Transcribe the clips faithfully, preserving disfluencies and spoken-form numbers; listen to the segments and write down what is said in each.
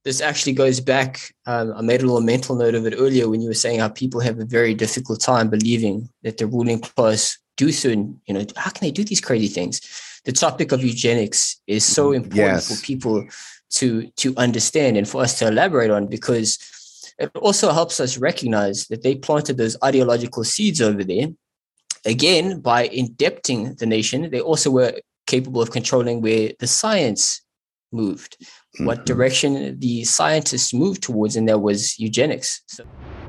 this actually goes back. Um, I made a little mental note of it earlier when you were saying how people have a very difficult time believing that the ruling class do certain, you know, how can they do these crazy things? The topic of eugenics is so important Yes. for people to, to understand and for us to elaborate on, because it also helps us recognize that they planted those ideological seeds over there. Again, by indebting the nation, they also were capable of controlling where the science moved, mm-hmm. what direction the scientists moved towards, and that was eugenics. So-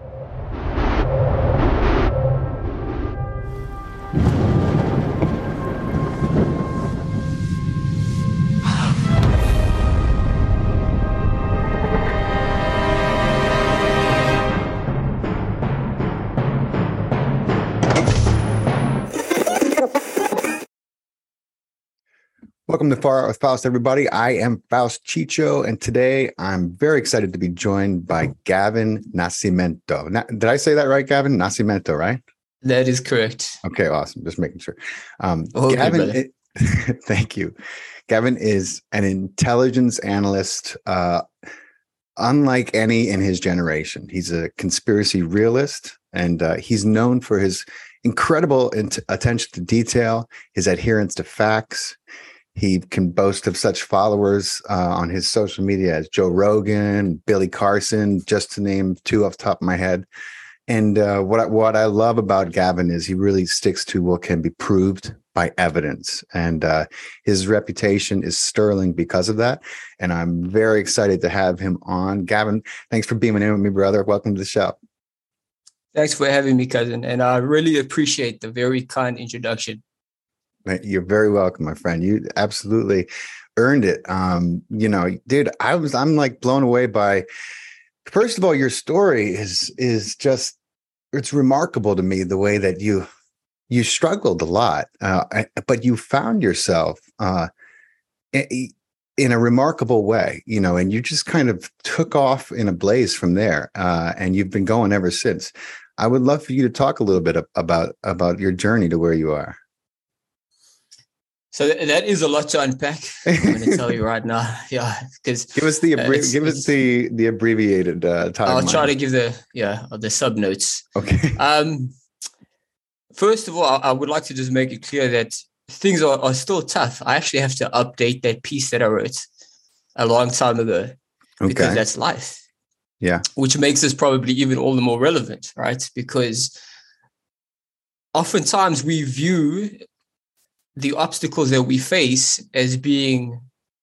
Welcome to Far Out with Faust, everybody. I am Faust Chicho, and today I'm very excited to be joined by Gavin Nascimento. Na- Did I say that right, Gavin? Nascimento, right? That is correct. Okay, awesome. Just making sure. Um, okay, Gavin, it, thank you. Gavin is an intelligence analyst, uh, unlike any in his generation. He's a conspiracy realist, and uh, he's known for his incredible int- attention to detail, his adherence to facts. He can boast of such followers uh, on his social media as Joe Rogan, Billy Carson, just to name two off the top of my head. And uh, what I, what I love about Gavin is he really sticks to what can be proved by evidence. And uh, his reputation is sterling because of that. And I'm very excited to have him on. Gavin, thanks for being in with me, brother. Welcome to the show. Thanks for having me, cousin. And I really appreciate the very kind introduction. You're very welcome, my friend. You absolutely earned it. Um, you know, dude, I was, I'm like blown away by, first of all, your story is, is just, it's remarkable to me the way that you, you struggled a lot, uh, but you found yourself uh, in a remarkable way, you know, and you just kind of took off in a blaze from there. Uh, and you've been going ever since. I would love for you to talk a little bit about, about your journey to where you are. So that is a lot to unpack. I'm going to tell you right now, yeah, because give us the abbre- uh, give us the the abbreviated uh, timeline. I'll try to give the yeah the sub notes. Okay. Um, first of all, I would like to just make it clear that things are, are still tough. I actually have to update that piece that I wrote a long time ago because okay. that's life. Yeah, which makes this probably even all the more relevant, right? Because oftentimes we view the obstacles that we face as being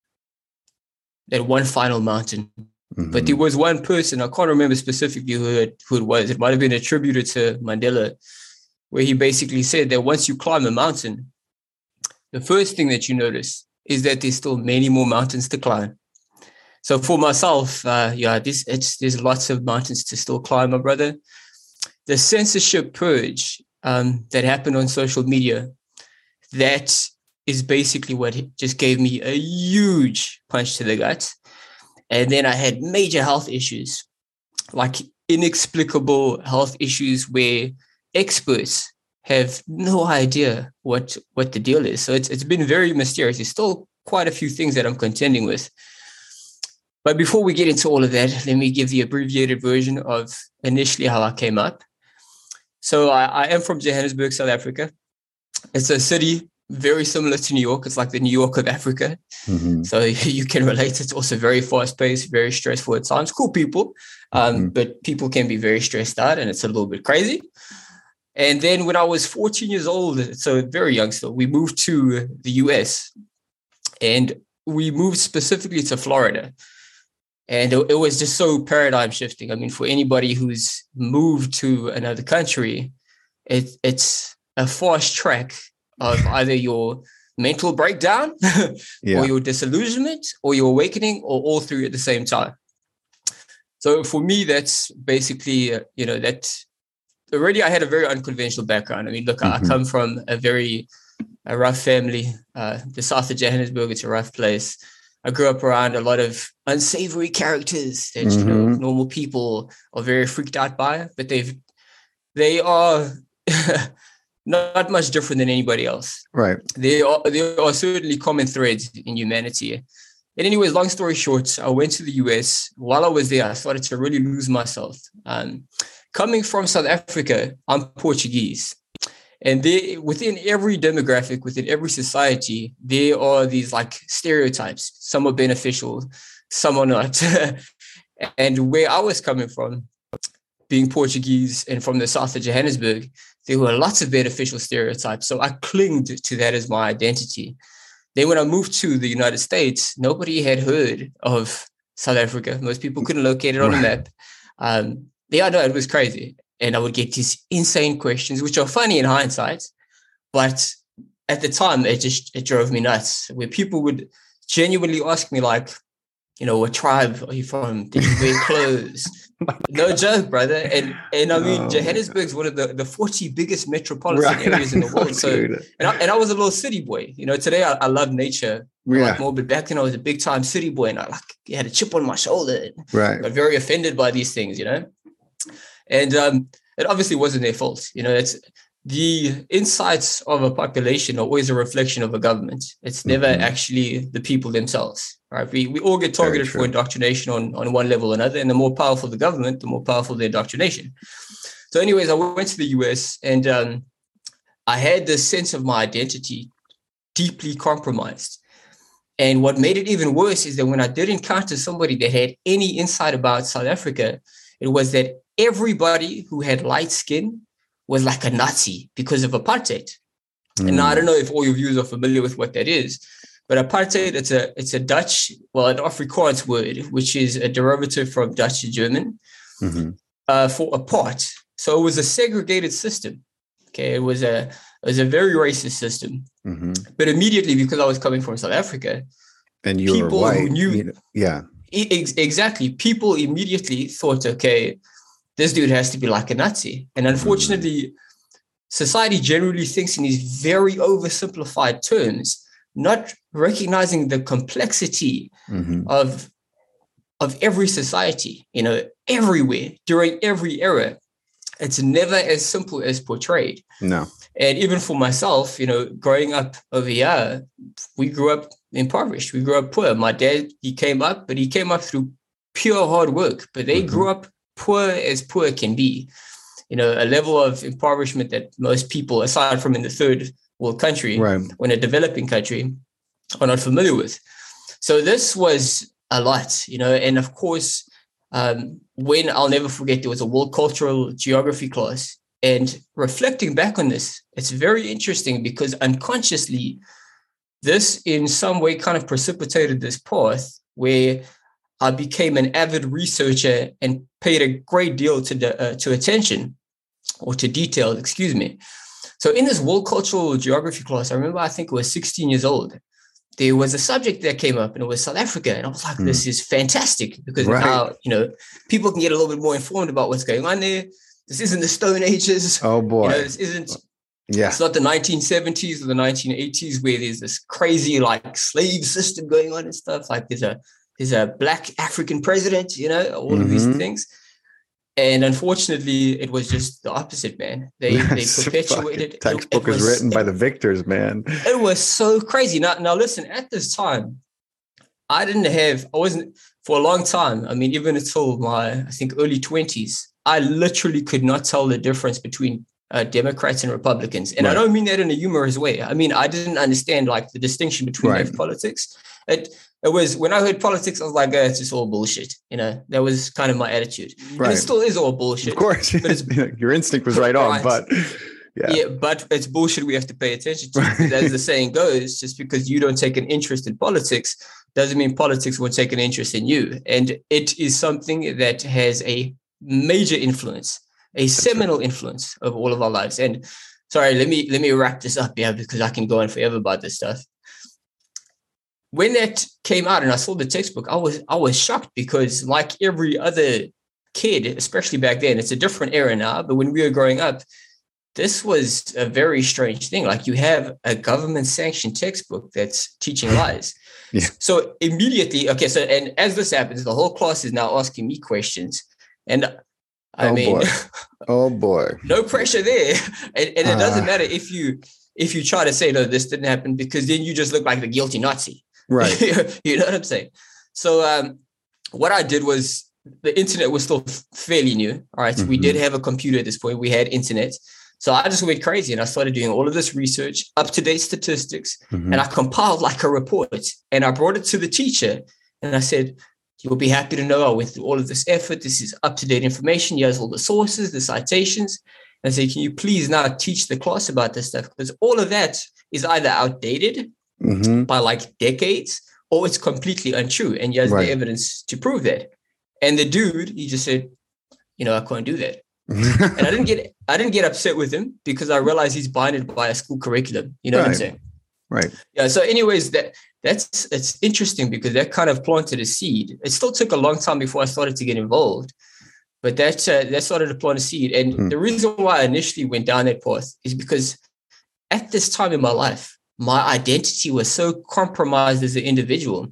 that one final mountain. Mm-hmm. But there was one person, I can't remember specifically who it, who it was. It might have been attributed to Mandela, where he basically said that once you climb a mountain, the first thing that you notice is that there's still many more mountains to climb. So for myself, uh, yeah, this, it's, there's lots of mountains to still climb, my brother. The censorship purge um, that happened on social media, that is basically what just gave me a huge punch to the gut. And then I had major health issues, like inexplicable health issues where experts have no idea what, what the deal is. So it's it's been very mysterious. There's still quite a few things that I'm contending with. But before we get into all of that, let me give the abbreviated version of initially how I came up. So I, I am from Johannesburg, South Africa. It's a city very similar to New York. It's like the New York of Africa. Mm-hmm. So you can relate. It's also very fast-paced, very stressful at times. Cool people, um, mm-hmm. but people can be very stressed out, and it's a little bit crazy. And then when I was fourteen years old, so very young still, we moved to the U S, and we moved specifically to Florida. And it, it was just so paradigm shifting. I mean, for anybody who's moved to another country, it, it's a fast track of either your mental breakdown yeah. or your disillusionment or your awakening, or all three at the same time. So for me, that's basically, uh, you know, that already I had a very unconventional background. I mean, look, mm-hmm. I come from a very a rough family. Uh, the south of Johannesburg, it's a rough place. I grew up around a lot of unsavory characters that, mm-hmm. you know, normal people are very freaked out by, but they've, they are not much different than anybody else. Right. There are, there are certainly common threads in humanity. And anyways, long story short, I went to the U S. While I was there, I started to really lose myself. Um, coming from South Africa, I'm Portuguese. And there, within every demographic, within every society, there are these like stereotypes. Some are beneficial, some are not. And where I was coming from, being Portuguese and from the south of Johannesburg, there were lots of beneficial stereotypes. So I clinged to that as my identity. Then when I moved to the United States, nobody had heard of South Africa. Most people couldn't locate it on a map. Um, yeah, no, it was crazy. And I would get these insane questions, which are funny in hindsight. But at the time, it just it drove me nuts, where people would genuinely ask me, like, you know, what tribe are you from? Did you wear clothes? No joke, brother. And and I mean, oh, Johannesburg is one of the, the forty biggest metropolitan right. areas in the world. So, and I, and I was a little city boy. You know, today I, I love nature yeah. like more, but back then I was a big time city boy, and I like had a chip on my shoulder. Right. Got very offended by these things, you know. And um, it obviously wasn't their fault. You know, it's the insights of a population are always a reflection of a government. It's never mm-hmm. actually the people themselves. Right? We we all get targeted for indoctrination on, on one level or another. And the more powerful the government, the more powerful the indoctrination. So anyways, I went to the U S and um, I had this sense of my identity deeply compromised. And what made it even worse is that when I did encounter somebody that had any insight about South Africa, it was that everybody who had light skin was like a Nazi because of apartheid. Mm. And now I don't know if all your viewers are familiar with what that is, but apartheid, it's a it's a Dutch, well, an Afrikaans word, which is a derivative from Dutch and German mm-hmm. uh, for apart. So it was a segregated system. Okay, it was a it was a very racist system. Mm-hmm. But immediately, because I was coming from South Africa, and you people were white, who knew, you know, yeah, ex- exactly, people immediately thought, okay, this dude has to be like a Nazi. And unfortunately, mm-hmm. society generally thinks in these very oversimplified terms, not recognizing the complexity mm-hmm. of, of every society, you know, everywhere, during every era. It's never as simple as portrayed. No. And even for myself, you know, growing up over here, we grew up impoverished. We grew up poor. My dad, he came up, but he came up through pure hard work. But they mm-hmm. grew up poor as poor can be. You know, a level of impoverishment that most people, aside from in the third world country, right. when a developing country, are not familiar with. So this was a lot, you know, and of course, um, when I'll never forget, there was a World Cultural Geography class. And reflecting back on this, it's very interesting because unconsciously, this in some way kind of precipitated this path where I became an avid researcher and paid a great deal to de- uh, to attention or to detail, excuse me. So in this World Cultural Geography class, I remember I think it was sixteen years old. There was a subject that came up and it was South Africa. And I was like, mm. this is fantastic because right. now, you know, people can get a little bit more informed about what's going on there. This isn't the Stone Ages. Oh, boy. You know, this isn't, yeah. It's not the nineteen seventies or the nineteen eighties where there's this crazy like slave system going on and stuff. Like there's a, there's a black African president, you know, all mm-hmm. of these things. And unfortunately, it was just the opposite, man. They they perpetuated. It, textbook it was written it, by the victors, man. It was so crazy. Now, now listen. At this time, I didn't have. I wasn't for a long time. I mean, even until my I think early twenties, I literally could not tell the difference between uh, Democrats and Republicans. And right. I don't mean that in a humorous way. I mean, I didn't understand like the distinction between right. politics. It It was when I heard politics, I was like, oh, it's just all bullshit. You know, that was kind of my attitude. Right. And it still is all bullshit. Of course. But it's, your instinct was right, right on, but yeah. yeah, but it's bullshit we have to pay attention to. Right. As the saying goes, just because you don't take an interest in politics doesn't mean politics won't take an interest in you. And it is something that has a major influence, a That's seminal right. influence of all of our lives. And sorry, let me let me wrap this up, yeah, because I can go on forever about this stuff. When that came out and I saw the textbook, I was I was shocked because like every other kid, especially back then, it's a different era now, but when we were growing up, this was a very strange thing. Like you have a government sanctioned textbook that's teaching lies. Yeah. So immediately, okay, so and as this happens, the whole class is now asking me questions. And I oh mean, boy. oh boy, no pressure there. And, and it doesn't uh, matter if you if you try to say, no, this didn't happen, because then you just look like the guilty Nazi. Right. You know what I'm saying? So um, what I did was, the internet was still fairly new. All right. Mm-hmm. We did have a computer at this point. We had internet. So I just went crazy and I started doing all of this research, up-to-date statistics, mm-hmm. and I compiled like a report and I brought it to the teacher and I said, you'll be happy to know I went through all of this effort. This is up-to-date information. Here's all the sources, the citations. And I said, can you please now teach the class about this stuff? Because all of that is either outdated mm-hmm. by like decades or it's completely untrue. And here's right. the evidence to prove that. And the dude, he just said, you know, I can't do that. And I didn't get I didn't get upset with him because I realized he's binded by a school curriculum. You know right. what I'm saying? Right. Yeah. So anyways, that that's it's interesting because that kind of planted a seed. It still took a long time before I started to get involved, but that uh, that started to plant a seed. And hmm. the reason why I initially went down that path is because at this time in my life, my identity was so compromised as an individual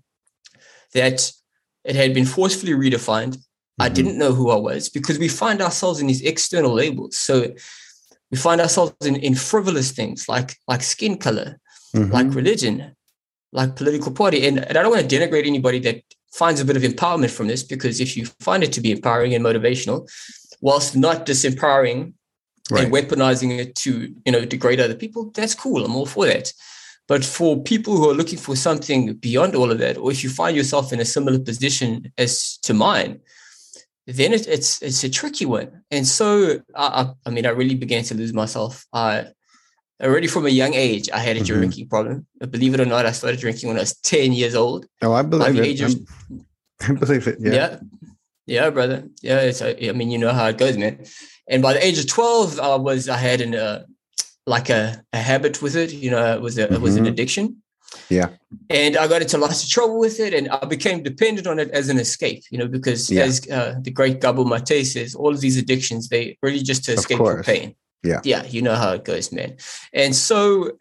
that it had been forcefully redefined. Mm-hmm. I didn't know who I was because we find ourselves in these external labels. So we find ourselves in, in frivolous things like, like skin color, mm-hmm. like religion, like political party. And, and I don't want to denigrate anybody that finds a bit of empowerment from this, because if you find it to be empowering and motivational, whilst not disempowering right. and weaponizing it to, you know, degrade other people, that's cool. I'm all for that. But for people who are looking for something beyond all of that, or if you find yourself in a similar position as to mine, then it, it's it's a tricky one. And so, I, I mean, I really began to lose myself. I already from a young age, I had a mm-hmm. drinking problem. Believe it or not, I started drinking when I was ten years old. Oh, I believe By the it. age of, I believe it. Yeah. yeah, yeah, brother. Yeah, it's. I mean, you know how it goes, man. And by the age of twelve, I was I had an uh, like a, a habit with it. You know, it was a, mm-hmm. it was an addiction. Yeah. And I got into lots of trouble with it, and I became dependent on it as an escape, you know, because yeah. as uh, the great Gabor Mate says, all of these addictions, they really just to escape from pain. Yeah. Yeah. You know how it goes, man. And so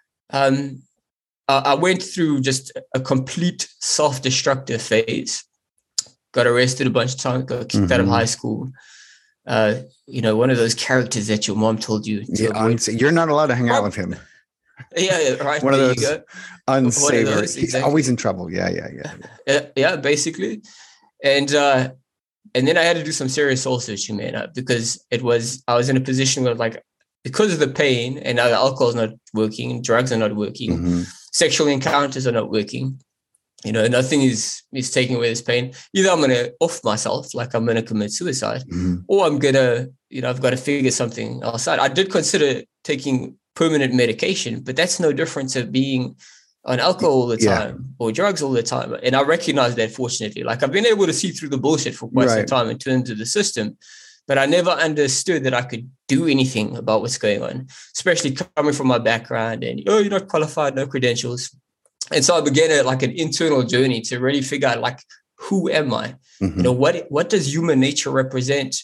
um, I, I went through just a complete self-destructive phase, got arrested a bunch of times, got kicked mm-hmm. out of high school. Uh, you know, one of those characters that your mom told you. To yeah, you're not allowed to hang out with him. Yeah, yeah, right. One of there those unsavory. Those, exactly. He's always in trouble. Yeah, yeah, yeah. Yeah, yeah basically. And uh, and then I had to do some serious soul searching, man, uh, because it was I was in a position where, like, because of the pain, and now the alcohol is not working, drugs are not working, mm-hmm. sexual encounters are not working. You know, nothing is is taking away this pain. Either I'm gonna off myself, like I'm gonna commit suicide, mm-hmm. or I'm gonna, you know, I've got to figure something else out. I did consider taking permanent medication, but that's no different to being on alcohol all the time yeah. or drugs all the time. And I recognize that, fortunately. Like, I've been able to see through the bullshit for quite right. some time in terms of the system, but I never understood that I could do anything about what's going on, especially coming from my background and, oh, you're not qualified, no credentials. And so I began a, like an internal journey to really figure out, like, who am I? Mm-hmm. You know, what what does human nature represent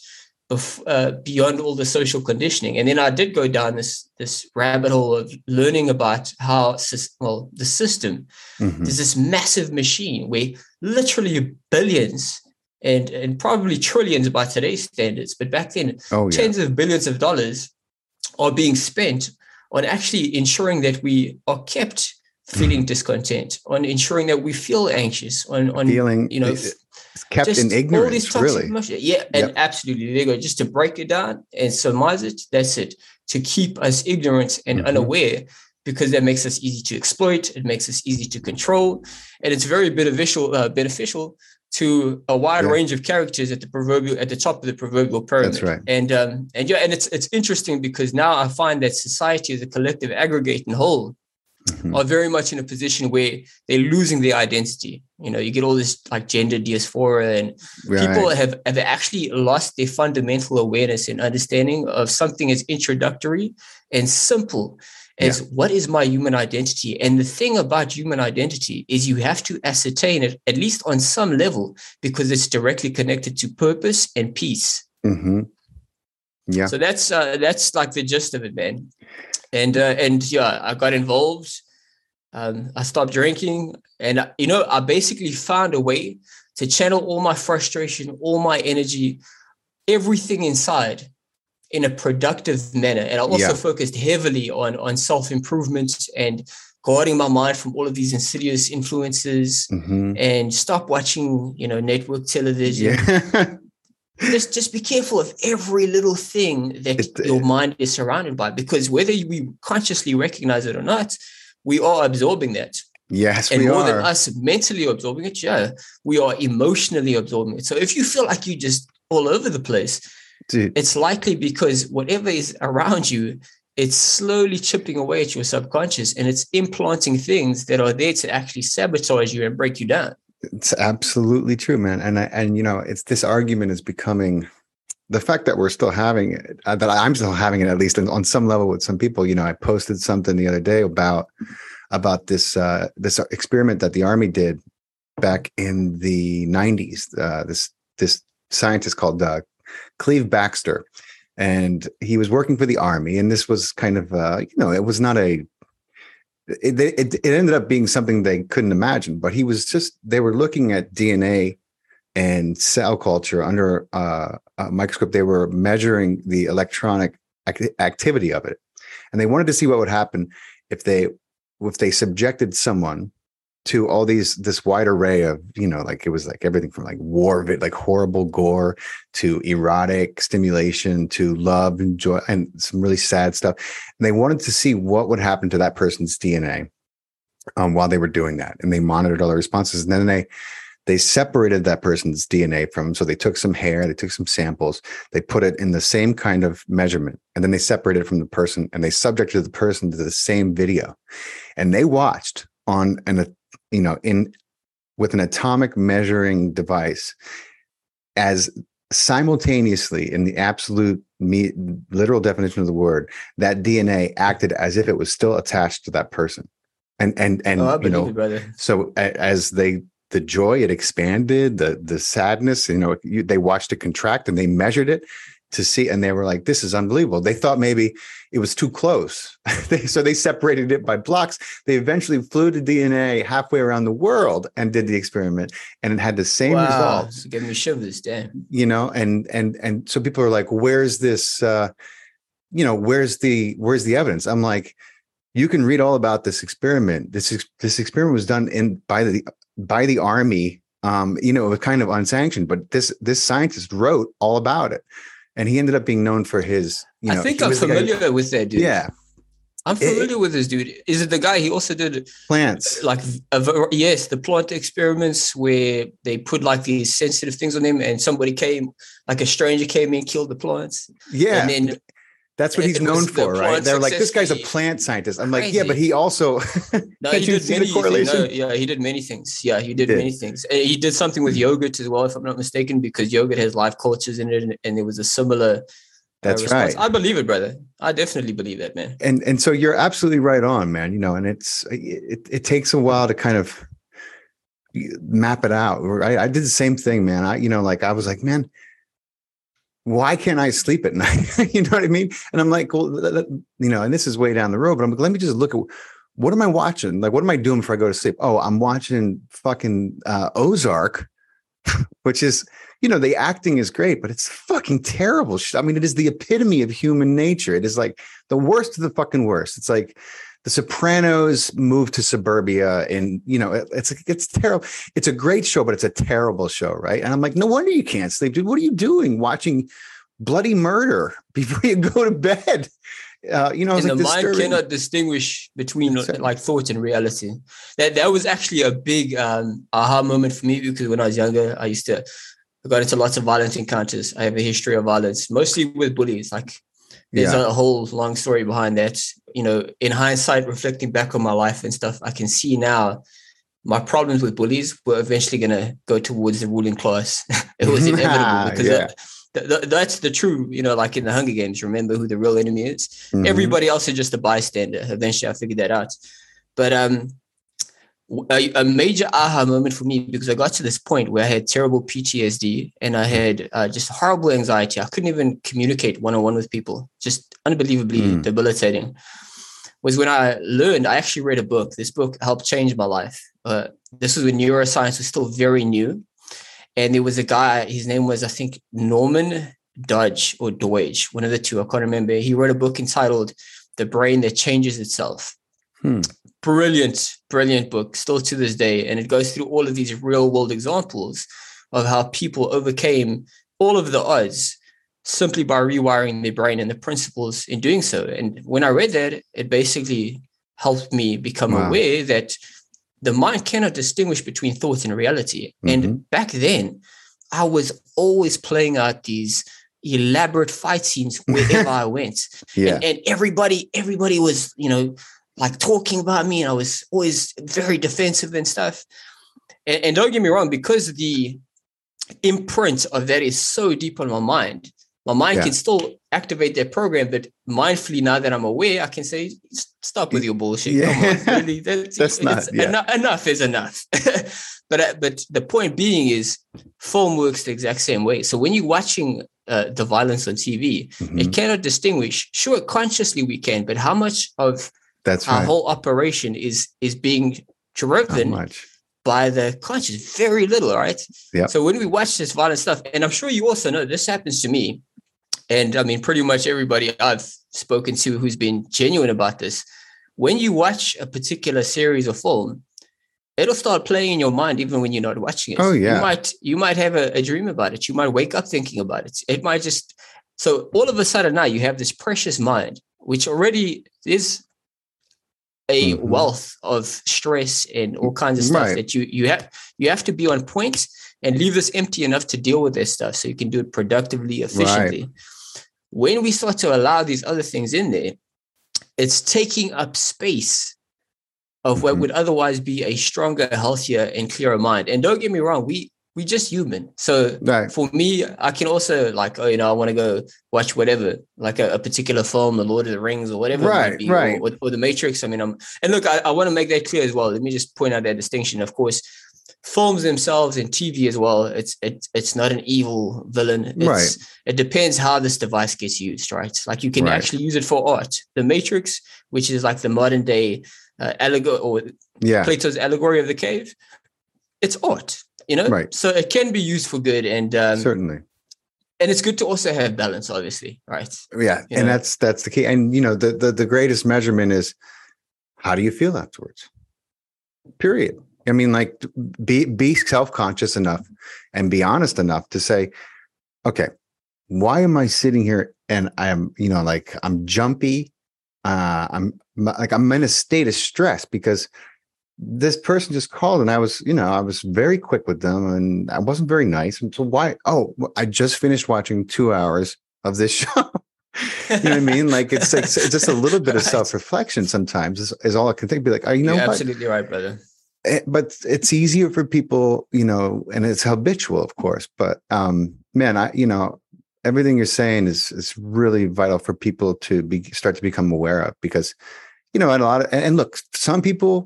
Uh, beyond all the social conditioning? And then I did go down this this rabbit hole of learning about how, well, the system mm-hmm. is this massive machine where literally billions and, and probably trillions by today's standards, but back then, oh, yeah. tens of billions of dollars are being spent on actually ensuring that we are kept feeling mm-hmm. discontent, on ensuring that we feel anxious, on, on feeling, you know, it's kept just in ignorance, really. Emotions. Yeah, and yep. absolutely. There you go. Just to break it down and surmise it, that's it. To keep us ignorant and mm-hmm. unaware, because that makes us easy to exploit. It makes us easy to control. And it's very beneficial, uh, beneficial to a wide yeah. range of characters at the proverbial, at the top of the proverbial pyramid. That's right. And um, and yeah, and it's it's interesting because now I find that society as a collective aggregate and whole mm-hmm. are very much in a position where they're losing their identity. You know, you get all this like gender dysphoria, and right. people have, have actually lost their fundamental awareness and understanding of something as introductory and simple as yeah. what is my human identity? And the thing about human identity is you have to ascertain it, at least on some level, because it's directly connected to purpose and peace. Mm-hmm. Yeah. So that's uh, that's like the gist of it, man. And uh, and yeah, I got involved. Um, I stopped drinking, and you know, I basically found a way to channel all my frustration, all my energy, everything inside in a productive manner. And I also yeah. focused heavily on, on self-improvement and guarding my mind from all of these insidious influences, mm-hmm. and stop watching, you know, network television. Yeah. just, just be careful of every little thing that It, your mind is surrounded by, because whether we consciously recognize it or not, we are absorbing that. Yes, and we more are. than us mentally absorbing it, yeah, we are emotionally absorbing it. So if you feel like you just all over the place, Dude. It's likely because whatever is around you, it's slowly chipping away at your subconscious, and it's implanting things that are there to actually sabotage you and break you down. It's absolutely true, man. And I, and you know, it's this argument is becoming, the fact that we're still having it, uh, that I'm still having it, at least on, on some level with some people. You know, I posted something the other day about about this uh, this experiment that the Army did back in the nineties. Uh, this this scientist called uh, Cleve Baxter, and he was working for the Army. And this was kind of, uh, you know, it was not a, it, it, it ended up being something they couldn't imagine, but he was just, they were looking at D N A and cell culture under uh, a microscope. They were measuring the electronic act- activity of it. And they wanted to see what would happen if they, if they subjected someone to all these, this wide array of, you know, like it was like everything from like war, like horrible gore to erotic stimulation to love and joy and some really sad stuff. And they wanted to see what would happen to that person's D N A um, while they were doing that. And they monitored all the responses. And then they, they separated that person's D N A from, so they took some hair, they took some samples, they put it in the same kind of measurement, and then they separated it from the person, and they subjected the person to the same video. And they watched on an, you know, in with an atomic measuring device as simultaneously, in the absolute me, literal definition of the word, that D N A acted as if it was still attached to that person. And, and, and, oh, you know, it, brother. So as they, the joy, it expanded, the, the sadness, you know, you, they watched it contract and they measured it to see, and they were like, this is unbelievable. They thought maybe it was too close. they, so they separated it by blocks. They eventually flew the D N A halfway around the world and did the experiment, and it had the same wow. results. Give me shivers, damn. You know, and and and so people are like, where's this, uh, you know, where's the, where's the evidence? I'm like, you can read all about this experiment. This, this experiment was done in by the, by the Army. Um, you know, it was kind of unsanctioned, but this, this scientist wrote all about it. And he ended up being known for his, you know. I think I'm familiar who, with that dude. Yeah. I'm familiar it, with this dude. Is it the guy? He also did plants. Like, a, yes, the plant experiments where they put like these sensitive things on them, and somebody came, like a stranger came in, killed the plants. Yeah. And then that's what he's known for, the right? They're like, this guy's a plant scientist. I'm crazy. Like, yeah, but he also no, he did many things. No, yeah, he did many things. Yeah, he did, he did many things. And he did something with yogurt as well, if I'm not mistaken, because yogurt has live cultures in it, and, and there was a similar. That's uh, right. I believe it, brother. I definitely believe that, man. And and so you're absolutely right on, man. You know, and it's it it takes a while to kind of map it out. I, I did the same thing, man. I you know, like I was like, man, why can't I sleep at night? You know what I mean? And I'm like, well, you know, and this is way down the road, but I'm like, let me just look at what am I watching? Like, what am I doing before I go to sleep? Oh, I'm watching fucking uh, Ozark, which is, you know, the acting is great, but it's fucking terrible. I mean, it is the epitome of human nature. It is like the worst of the fucking worst. It's like The Sopranos moved to suburbia, and, you know, it, it's it's terrible. It's a great show, but it's a terrible show, right? And I'm like, no wonder you can't sleep, dude. What are you doing watching bloody murder before you go to bed? Uh, you know, and like the mind disturbing. cannot distinguish between exactly. like thought and reality. That that was actually a big um, aha moment for me, because when I was younger, I used to I got into lots of violent encounters. I have a history of violence, mostly with bullies. Like, there's yeah. a whole long story behind that. You know, in hindsight, reflecting back on my life and stuff, I can see now my problems with bullies were eventually going to go towards the ruling class. It was inevitable, because yeah. th- th- that's the true, you know, like in the Hunger Games, remember who the real enemy is. Mm-hmm. Everybody else is just a bystander. Eventually, I figured that out. But um, a, a major aha moment for me, because I got to this point where I had terrible P T S D and I had uh, just horrible anxiety. I couldn't even communicate one-on-one with people, just unbelievably mm. debilitating, was when I learned, I actually read a book. This book helped change my life. Uh, this was when neuroscience was still very new. And there was a guy, his name was, I think, Norman Dodge or Deutsch, one of the two, I can't remember. He wrote a book entitled The Brain That Changes Itself. Hmm. Brilliant, brilliant book, still to this day. And it goes through all of these real world examples of how people overcame all of the odds simply by rewiring their brain and the principles in doing so. And when I read that, it basically helped me become Wow. aware that the mind cannot distinguish between thought and reality. Mm-hmm. And back then, I was always playing out these elaborate fight scenes wherever I went. Yeah. And, and everybody, everybody was, you know, like talking about me, and I was always very defensive and stuff. And, and don't get me wrong, because the imprint of that is so deep on my mind, my mind yeah. can still activate that program, but mindfully, now that I'm aware, I can say, stop with your bullshit. Yeah. Come on, really. That's, That's not, yeah. enough, enough is enough. but, but the point being is film works the exact same way. So when you're watching uh, the violence on T V, mm-hmm. it cannot distinguish. Sure, consciously we can, but how much of That's our right. whole operation is, is being driven by the conscious? Very little, right? Yeah. So when we watch this violent stuff, and I'm sure you also know this happens to me, and I mean, pretty much everybody I've spoken to who's been genuine about this, when you watch a particular series or film, it'll start playing in your mind even when you're not watching it. Oh, yeah. You might, you might have a, a dream about it. You might wake up thinking about it. It might just, so all of a sudden now you have this precious mind, which already is a mm-hmm. wealth of stress and all kinds of stuff right. that you, you have, you have to be on point and leave this empty enough to deal with this stuff so you can do it productively, efficiently. Right. When we start to allow these other things in there, it's taking up space of mm-hmm. what would otherwise be a stronger, healthier, and clearer mind. And don't get me wrong, we we just human. So right. for me, I can also like, oh, you know, I want to go watch whatever, like a, a particular film, The Lord of the Rings or whatever right, it might be, right. or, or The Matrix. I mean, I'm, and look, I, I want to make that clear as well. Let me just point out that distinction. Of course, films themselves and T V as well, it's it, it's not an evil villain. It's, right. It depends how this device gets used, right? Like you can right. actually use it for art. The Matrix, which is like the modern day uh, allegory or yeah. Plato's allegory of the cave, it's art, you know? Right. So it can be used for good. And um, certainly. And it's good to also have balance, obviously, right? Yeah. You and know? that's that's the key. And, you know, the, the the greatest measurement is how do you feel afterwards? Period. I mean, like, be be self-conscious enough and be honest enough to say, okay, why am I sitting here and I'm, you know, like I'm jumpy. Uh, I'm like, I'm in a state of stress because this person just called and I was, you know, I was very quick with them and I wasn't very nice. And so why? Oh, I just finished watching two hours of this show. You know what I mean? Like it's like, it's just a little bit of right. self-reflection sometimes is, is all I can think. Be like, oh, you know, You're what? Absolutely right, brother. But it's easier for people, you know, and it's habitual, of course. But um, man, I, you know, everything you're saying is is really vital for people to be start to become aware of because, you know, and a lot of and, and look, some people,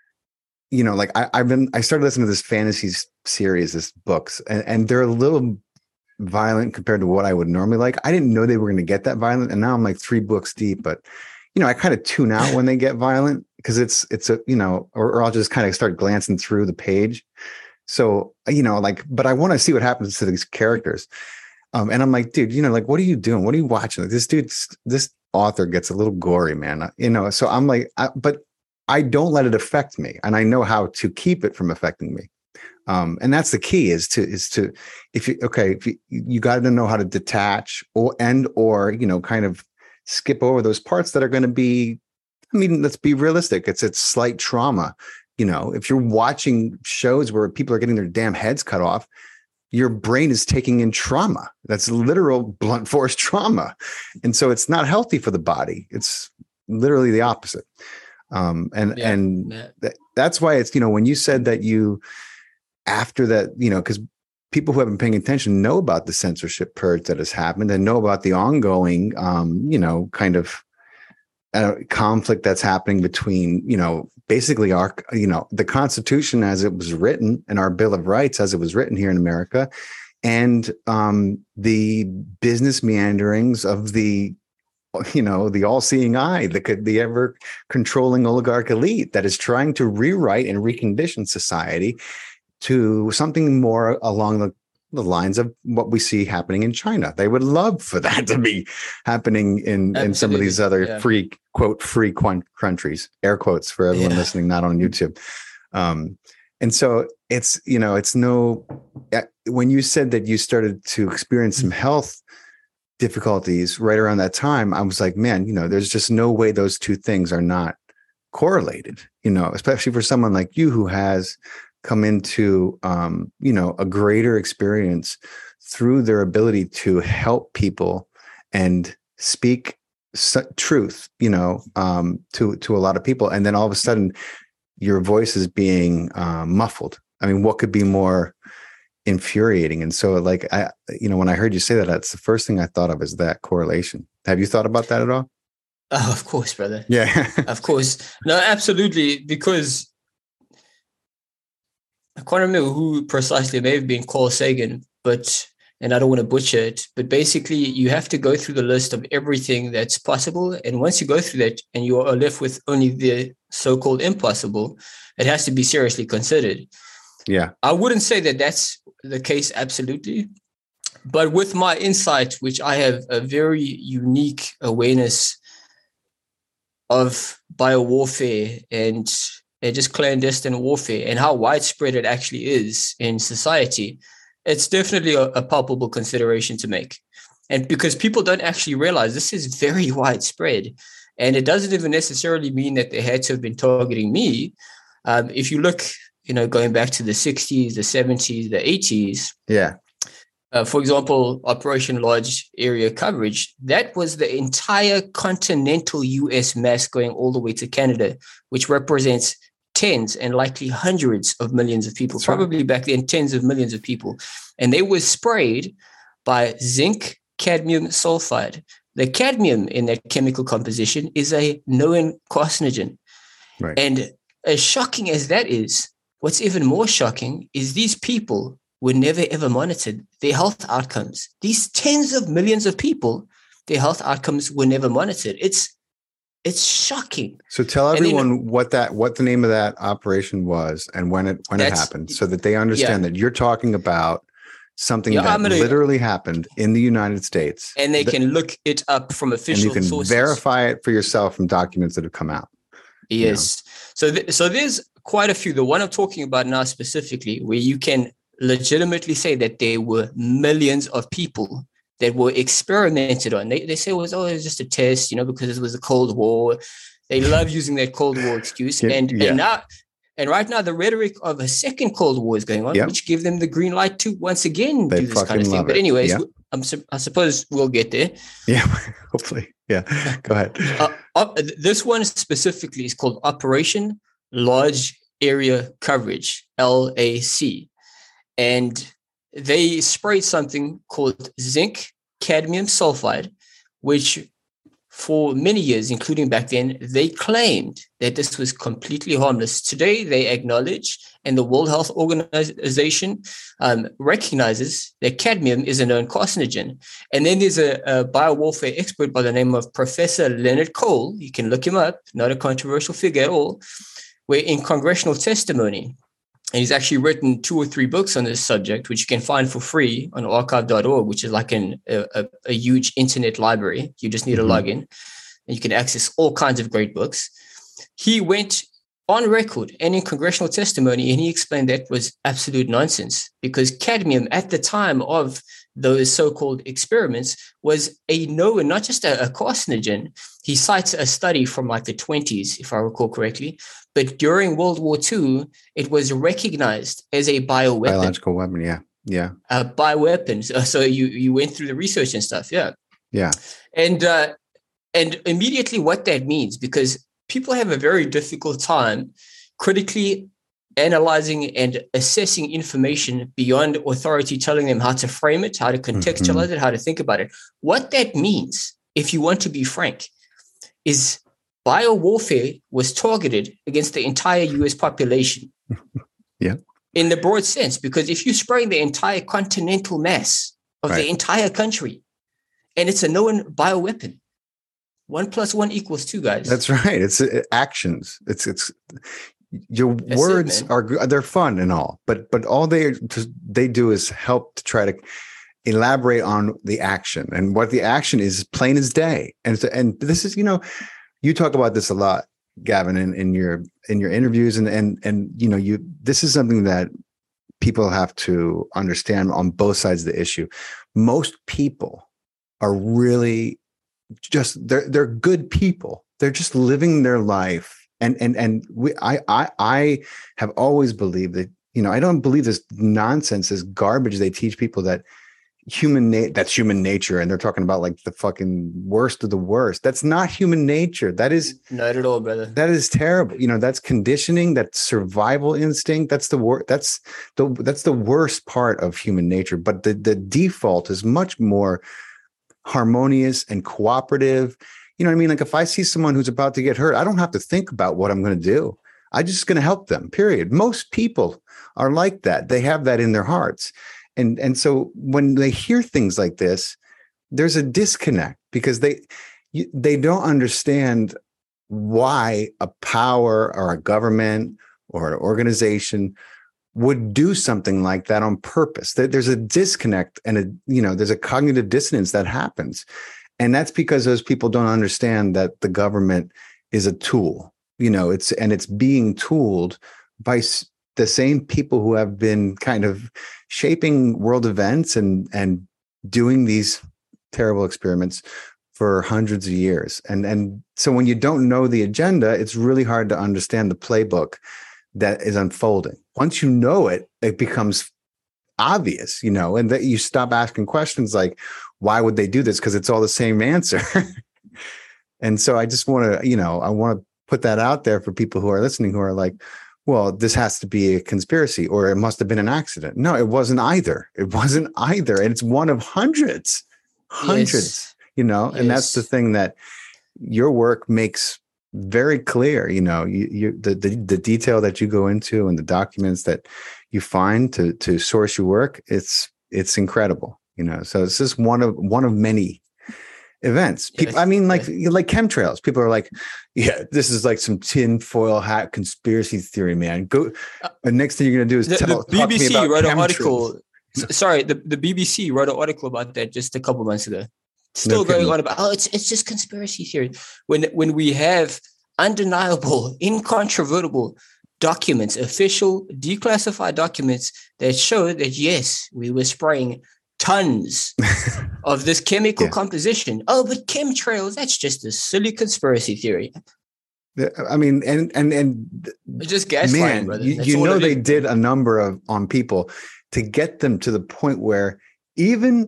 you know, like I, I've been I started listening to this fantasy series, this books, and, and they're a little violent compared to what I would normally like. I didn't know they were going to get that violent, and now I'm like three books deep, but. You know, I kind of tune out when they get violent because it's, it's a, you know, or, or I'll just kind of start glancing through the page. So, you know, like, but I want to see what happens to these characters. Um, and I'm like, dude, you know, like, what are you doing? What are you watching? Like, this dude, this author gets a little gory, man. You know, so I'm like, I, but I don't let it affect me. And I know how to keep it from affecting me. Um, and that's the key is to, is to, if you, okay, if you, you got to know how to detach or, and, or, you know, kind of, skip over those parts that are going to be, I mean, let's be realistic. It's it's slight trauma. You know, if you're watching shows where people are getting their damn heads cut off, your brain is taking in trauma. That's literal blunt force trauma. And so it's not healthy for the body. It's literally the opposite. Um, and yeah, and yeah. Th- that's why it's, you know, when you said that you, after that, you know, because people who have been paying attention know about the censorship purge that has happened and know about the ongoing, um, you know, kind of uh, conflict that's happening between, you know, basically our, you know, the Constitution as it was written and our Bill of Rights as it was written here in America and um, the business meanderings of the, you know, the all-seeing eye, the, the ever-controlling oligarch elite that is trying to rewrite and recondition society to something more along the the lines of what we see happening in China. They would love for that to be happening in, in some of these other yeah. free, quote, free qu- countries, air quotes for everyone yeah. listening, not on YouTube. Um, and so it's, you know, it's no, when you said that you started to experience some health difficulties right around that time, I was like, man, you know, there's just no way those two things are not correlated, you know, especially for someone like you who has come into, um, you know, a greater experience through their ability to help people and speak su- truth, you know, um, to, to a lot of people. And then all of a sudden your voice is being uh, muffled. I mean, what could be more infuriating? And so like, I, you know, when I heard you say that, that's the first thing I thought of is that correlation. Have you thought about that at all? Oh, of course, brother. Yeah. Of course. No, absolutely. Because I can't remember who precisely, it may have been Carl Sagan, but, and I don't want to butcher it, but basically you have to go through the list of everything that's possible. And once you go through that and you are left with only the so-called impossible, it has to be seriously considered. Yeah. I wouldn't say that that's the case. Absolutely. But with my insight, which I have a very unique awareness of biowarfare and and just clandestine warfare and how widespread it actually is in society, it's definitely a, a palpable consideration to make. And because people don't actually realize this is very widespread, and it doesn't even necessarily mean that they had to have been targeting me. Um, if you look, you know, going back to the sixties, the seventies, the eighties, yeah. Uh, for example, Operation Large Area Coverage, that was the entire continental U S mass going all the way to Canada, which represents tens and likely hundreds of millions of people, That's probably right. back then tens of millions of people. And they were sprayed by zinc cadmium sulfide. The cadmium in that chemical composition is a known carcinogen. Right. And as shocking as that is, what's even more shocking is these people were never, ever monitored. Their health outcomes, these tens of millions of people, their health outcomes were never monitored. It's it's shocking. So tell everyone then, what that what the name of that operation was and when it when it happened, so that they understand yeah. that you're talking about something yeah, that gonna, literally happened in the United States. And they that, can look it up from official sources. And you can sources. verify it for yourself from documents that have come out. Yes. You know? So th- so there's quite a few. The one I'm talking about now specifically, where you can legitimately say that there were millions of people that were experimented on. They they say it was, oh, it was just a test, you know, because it was a Cold War. They love using that Cold War excuse. Yeah, and yeah. and now and right now the rhetoric of a second Cold War is going on, yep. which give them the green light to once again they do this kind of thing. But it. anyways, yep. I'm su- I suppose we'll get there. Yeah, hopefully. Yeah, go ahead. Uh, uh, this one specifically is called Operation Large Area Coverage, L A C. And they sprayed something called zinc cadmium sulfide, which for many years, including back then, they claimed that this was completely harmless. Today, they acknowledge, and the World Health Organization um, recognizes that cadmium is a known carcinogen. And then there's a, a biowarfare expert by the name of Professor Leonard Cole. You can look him up, not a controversial figure at all, where in congressional testimony, and he's actually written two or three books on this subject, which you can find for free on archive dot org, which is like an, a, a huge internet library. You just need mm-hmm. a login, and you can access all kinds of great books. He went on record and in congressional testimony, and he explained that was absolute nonsense, because cadmium at the time of those so-called experiments was a known, not just a, a carcinogen. He cites a study from like the twenties, if I recall correctly, but during World War Two, it was recognized as a bioweapon. Biological weapon, yeah, yeah. A bioweapon. So, so you you went through the research and stuff, yeah. Yeah. And uh, and immediately what that means, because people have a very difficult time critically analyzing and assessing information beyond authority telling them how to frame it, how to contextualize mm-hmm. it, how to think about it. What that means, if you want to be frank, is biowarfare was targeted against the entire U S population. Yeah. In the broad sense, because if you're spraying the entire continental mass of right. the entire country, and it's a known bioweapon, one plus one equals two, guys. That's right. It's uh, actions. It's, it's, your That's words it, are good. They're fun and all, but but all they they do is help to try to elaborate on the action, and what the action is plain as day. And so, and this is, you know, you talk about this a lot, Gavin, in, in your in your interviews, and and and you know, you this is something that people have to understand on both sides of the issue. Most people are really just they're they're good people. They're just living their life. And and and we, I I I have always believed that, you know, I don't believe this nonsense, this garbage they teach people that human na- that's human nature, and they're talking about like the fucking worst of the worst. That's not human nature. That is not at all, brother. That is terrible. You know, that's conditioning. That's survival instinct. That's the wor- That's the that's the worst part of human nature. But the the default is much more harmonious and cooperative. You know what I mean? Like if I see someone who's about to get hurt, I don't have to think about what I'm going to do. I'm just going to help them, period. Most people are like that. They have that in their hearts. And, and so when they hear things like this, there's a disconnect because they, they don't understand why a power or a government or an organization would do something like that on purpose. There's a disconnect and a, you know, there's a cognitive dissonance that happens. And that's because those people don't understand that the government is a tool, you know, it's, and it's being tooled by s- the same people who have been kind of shaping world events and, and doing these terrible experiments for hundreds of years. And, and so when you don't know the agenda, it's really hard to understand the playbook that is unfolding. Once you know it, it becomes obvious, you know, and that you stop asking questions like, why would they do this? Because it's all the same answer. And so I just want to, you know, I want to put that out there for people who are listening, who are like, well, this has to be a conspiracy or it must have been an accident. No, it wasn't either. It wasn't either. And it's one of hundreds, hundreds, yes. you know, yes. And that's the thing that your work makes very clear. You know, you, you the, the the detail that you go into and the documents that you find to to source your work, it's it's incredible. You know, so it's just one of one of many events. People, yes, I mean, like yes. like chemtrails. People are like, yeah, this is like some tinfoil hat conspiracy theory, man. Go. Uh, the next thing you're gonna do is the, tell. The B B C wrote chemtrails. an article. Sorry, the, the B B C wrote an article about that just a couple months ago. Still no going on about, oh, it's it's just conspiracy theory. When when we have undeniable, incontrovertible documents, official declassified documents that show that yes, we were spraying tons of this chemical yeah. composition. Oh, but chemtrails, that's just a silly conspiracy theory. I mean, and and and it's just gaslighting, brother. You, you know, they did a number of on people to get them to the point where even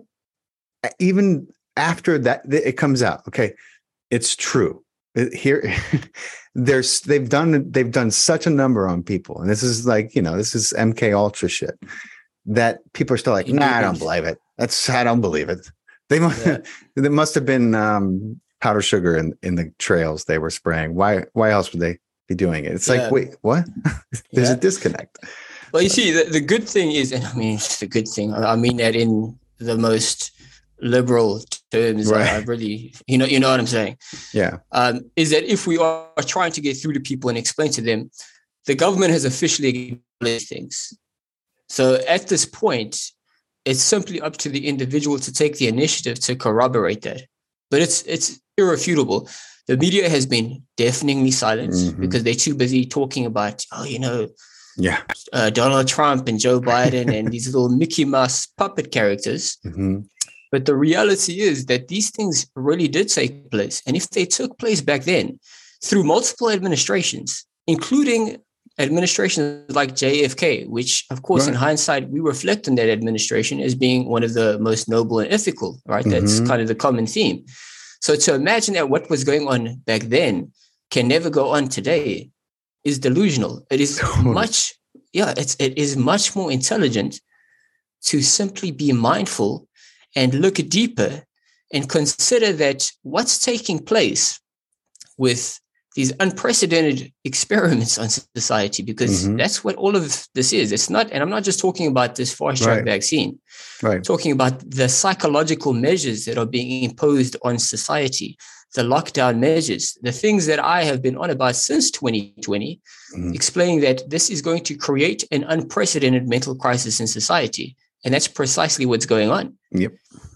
even after that it comes out, okay, it's true. Here, there's they've done they've done such a number on people, and this is like, you know, this is M K Ultra shit. That people are still like, nah, I don't believe it. That's I don't believe it. They must yeah. there must have been um, powder sugar in, in the trails they were spraying. Why why else would they be doing it? It's yeah. like, wait, what? There's yeah. a disconnect. Well, you see, the, the good thing is, and I mean, it's a good thing. I mean that in the most liberal terms. Right. I, I really, you know, you know what I'm saying? Yeah. Um, is that if we are trying to get through to people and explain to them, the government has officially acknowledged things. So at this point, it's simply up to the individual to take the initiative to corroborate that. But it's it's irrefutable. The media has been deafeningly silent mm-hmm. because they're too busy talking about, oh, you know, yeah, uh, Donald Trump and Joe Biden and these little Mickey Mouse puppet characters. Mm-hmm. But the reality is that these things really did take place. And if they took place back then through multiple administrations, including administrations like J F K, which, of course, right. in hindsight, we reflect on that administration as being one of the most noble and ethical, right? Mm-hmm. That's kind of the common theme. So to imagine that what was going on back then can never go on today is delusional. It is much, yeah, it's, it is much more intelligent to simply be mindful and look deeper and consider that what's taking place with these unprecedented experiments on society, because mm-hmm. that's what all of this is. It's not, and I'm not just talking about this fast track right. vaccine, right. I'm talking about the psychological measures that are being imposed on society the lockdown measures, the things that I have been on about since twenty twenty, mm-hmm. explaining that this is going to create an unprecedented mental crisis in society. And that's precisely what's going on. Yep.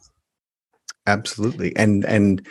Absolutely. And, and,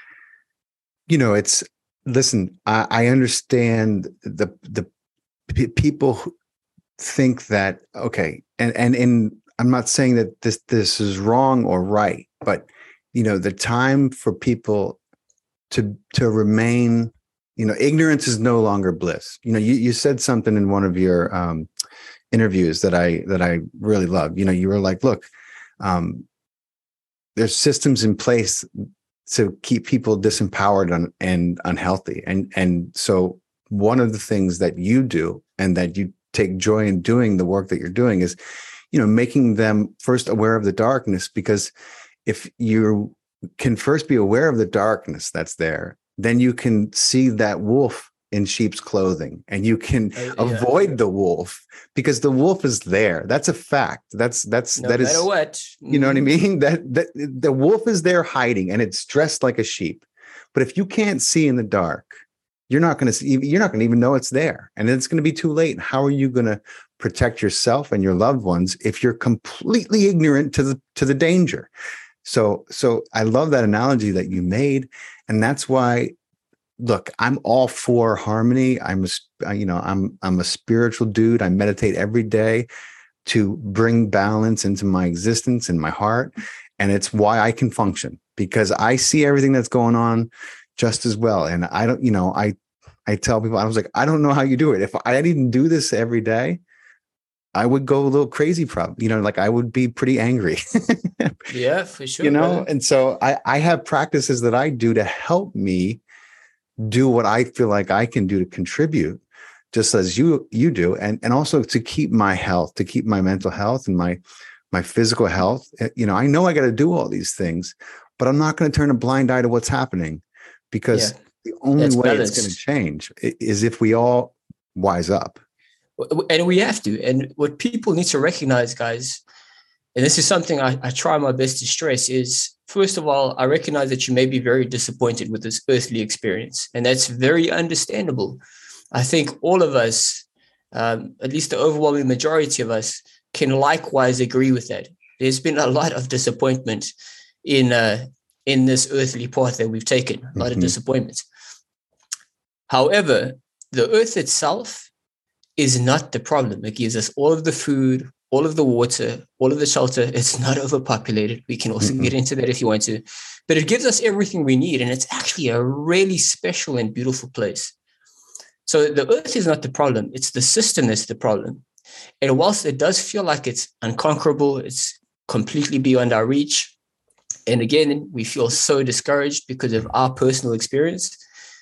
you know, it's, listen, I, I understand the, the p- people who think that, okay. And, and, and I'm not saying that this, this is wrong or right, but, you know, the time for people to, to remain, you know, ignorance is no longer bliss. You know, you, you said something in one of your, um, interviews that I, that I really love. You know, you were like, look, um, there's systems in place to keep people disempowered and, and unhealthy. And, and so one of the things that you do and that you take joy in doing the work that you're doing is, you know, making them first aware of the darkness, because if you can first be aware of the darkness that's there, then you can see that wolf in sheep's clothing, and you can uh, yeah. avoid the wolf, because the wolf is there. That's a fact. That's that's no that matter is what. Mm-hmm. You know what I mean? That that the wolf is there hiding, and it's dressed like a sheep. But if you can't see in the dark, you're not going to see. You're not going to even know it's there, and it's going to be too late. How are you going to protect yourself and your loved ones if you're completely ignorant to the to the danger? So so I love that analogy that you made, and that's why. Look, I'm all for harmony. I'm a, you know, I'm, I'm a spiritual dude. I meditate every day to bring balance into my existence and my heart. And it's why I can function, because I see everything that's going on just as well. And I don't, you know, I, I tell people, I was like, I don't know how you do it. If I didn't do this every day, I would go a little crazy, probably, you know, like I would be pretty angry. Yeah, for sure. You know, brother. And so I, I have practices that I do to help me do what I feel like I can do to contribute, just as you you do, and and also to keep my health, to keep my mental health and my my physical health. You know, I know I got to do all these things, but I'm not going to turn a blind eye to what's happening, because yeah. the only That's way balanced. It's going to change is if we all wise up. And we have to. And what people need to recognize, guys, and this is something I, I try my best to stress, is, first of all, I recognize that you may be very disappointed with this earthly experience, and that's very understandable. I think all of us, um, at least the overwhelming majority of us, can likewise agree with that. There's been a lot of disappointment in uh, in this earthly path that we've taken, a lot mm-hmm. of disappointment. However, the earth itself is not the problem. It gives us all of the food, all of the water, all of the shelter. It's not overpopulated. We can also mm-hmm. get into that if you want to. But it gives us everything we need, and it's actually a really special and beautiful place. So the earth is not the problem. It's the system that's the problem. And whilst it does feel like it's unconquerable, it's completely beyond our reach, and again, we feel so discouraged because of our personal experience,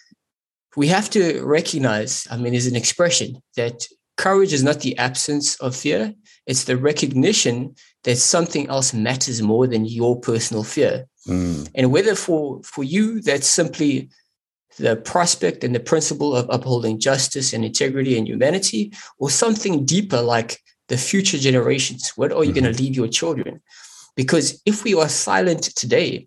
we have to recognize, I mean, there's an expression that courage is not the absence of fear. It's the recognition that something else matters more than your personal fear. Mm. And whether for, for you, that's simply the prospect and the principle of upholding justice and integrity and humanity, or something deeper like the future generations. What are you mm-hmm. going to leave your children? Because if we are silent today,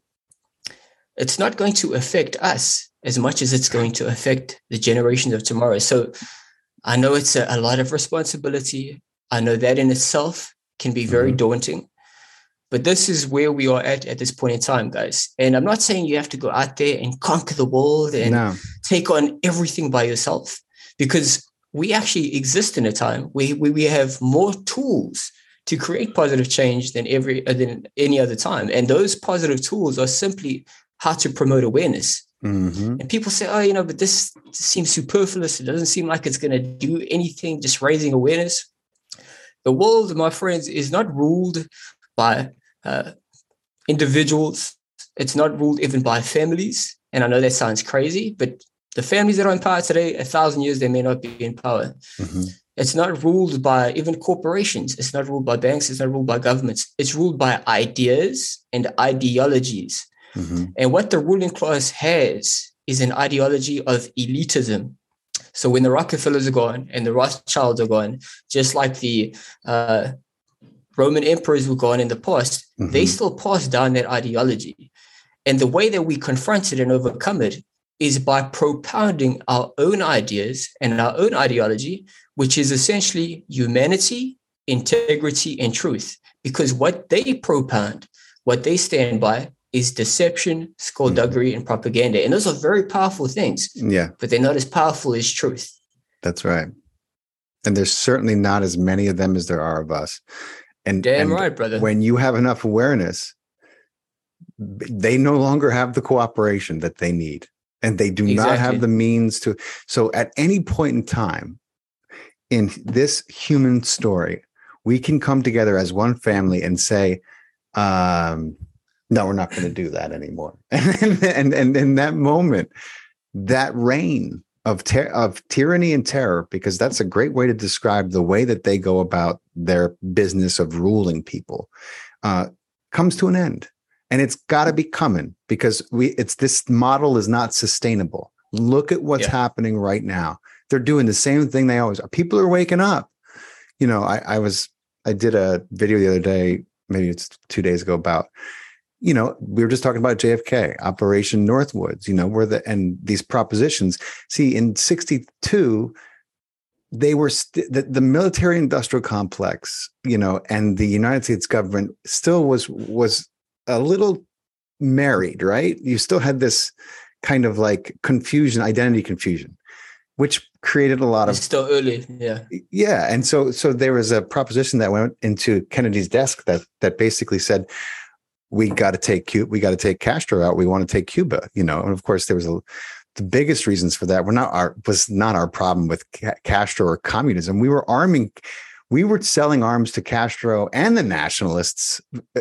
it's not going to affect us as much as it's going to affect the generations of tomorrow. So I know it's a, a lot of responsibility. I know that in itself can be very mm-hmm. daunting, but this is where we are at at this point in time, guys. And I'm not saying you have to go out there and conquer the world and no. take on everything by yourself, because we actually exist in a time where, where we have more tools to create positive change than every than any other time. And those positive tools are simply how to promote awareness. Mm-hmm. And people say, oh, you know, but this seems superfluous. It doesn't seem like it's going to do anything, just raising awareness. The world, my friends, is not ruled by uh, individuals. It's not ruled even by families. And I know that sounds crazy, but the families that are in power today, a thousand years, they may not be in power. Mm-hmm. It's not ruled by even corporations. It's not ruled by banks. It's not ruled by governments. It's ruled by ideas and ideologies. Mm-hmm. And what the ruling class has is an ideology of elitism. So when the Rockefellers are gone and the Rothschilds are gone, just like the uh, Roman emperors were gone in the past, mm-hmm. they still pass down that ideology. And the way that we confront it and overcome it is by propounding our own ideas and our own ideology, which is essentially humanity, integrity, and truth. Because what they propound, what they stand by, is deception, skullduggery, mm-hmm. and propaganda. And those are very powerful things. Yeah. But they're not as powerful as truth. That's right. And there's certainly not as many of them as there are of us. And damn and right, brother. When you have enough awareness, they no longer have the cooperation that they need. And they do exactly. not have the means to. So at any point in time in this human story, we can come together as one family and say, um, no, we're not going to do that anymore. And, and, and in that moment, that reign of ter- of tyranny and terror, because that's a great way to describe the way that they go about their business of ruling people, uh, comes to an end. And it's got to be coming, because we it's this model is not sustainable. Look at what's yeah. happening right now. They're doing the same thing they always are. People are waking up. You know, I, I was I did a video the other day, maybe it's two days ago, about, you know, we were just talking about J F K, Operation Northwoods, you know, where the, and these propositions. See, in sixty-two, they were st- the, the military industrial complex, you know, and the United States government still was, was a little married, right? You still had this kind of like confusion, identity confusion, which created a lot it's of still early. Yeah. Yeah. And so, so there was a proposition that went into Kennedy's desk that, that basically said, we got to take Cuba, we got to take Castro out. We want to take Cuba, you know. And of course, there was a, the biggest reasons for that were not our was not our problem with Ca- Castro or communism. We were arming, we were selling arms to Castro and the nationalists,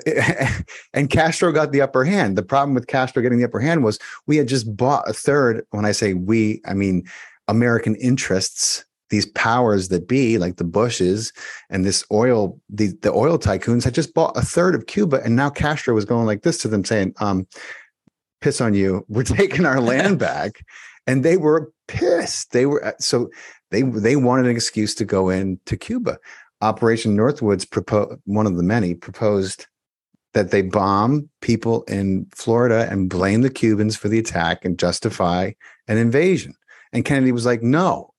and Castro got the upper hand. The problem with Castro getting the upper hand was we had just bought a third. When I say we, I mean American interests. These powers that be, like the Bushes and this oil, the, the oil tycoons, had just bought a third of Cuba. And now Castro was going like this to them, saying, um, piss on you. We're taking our land back. And they were pissed. They were so they they wanted an excuse to go into Cuba. Operation Northwoods, proposed, one of the many, proposed that they bomb people in Florida and blame the Cubans for the attack and justify an invasion. And Kennedy was like, no.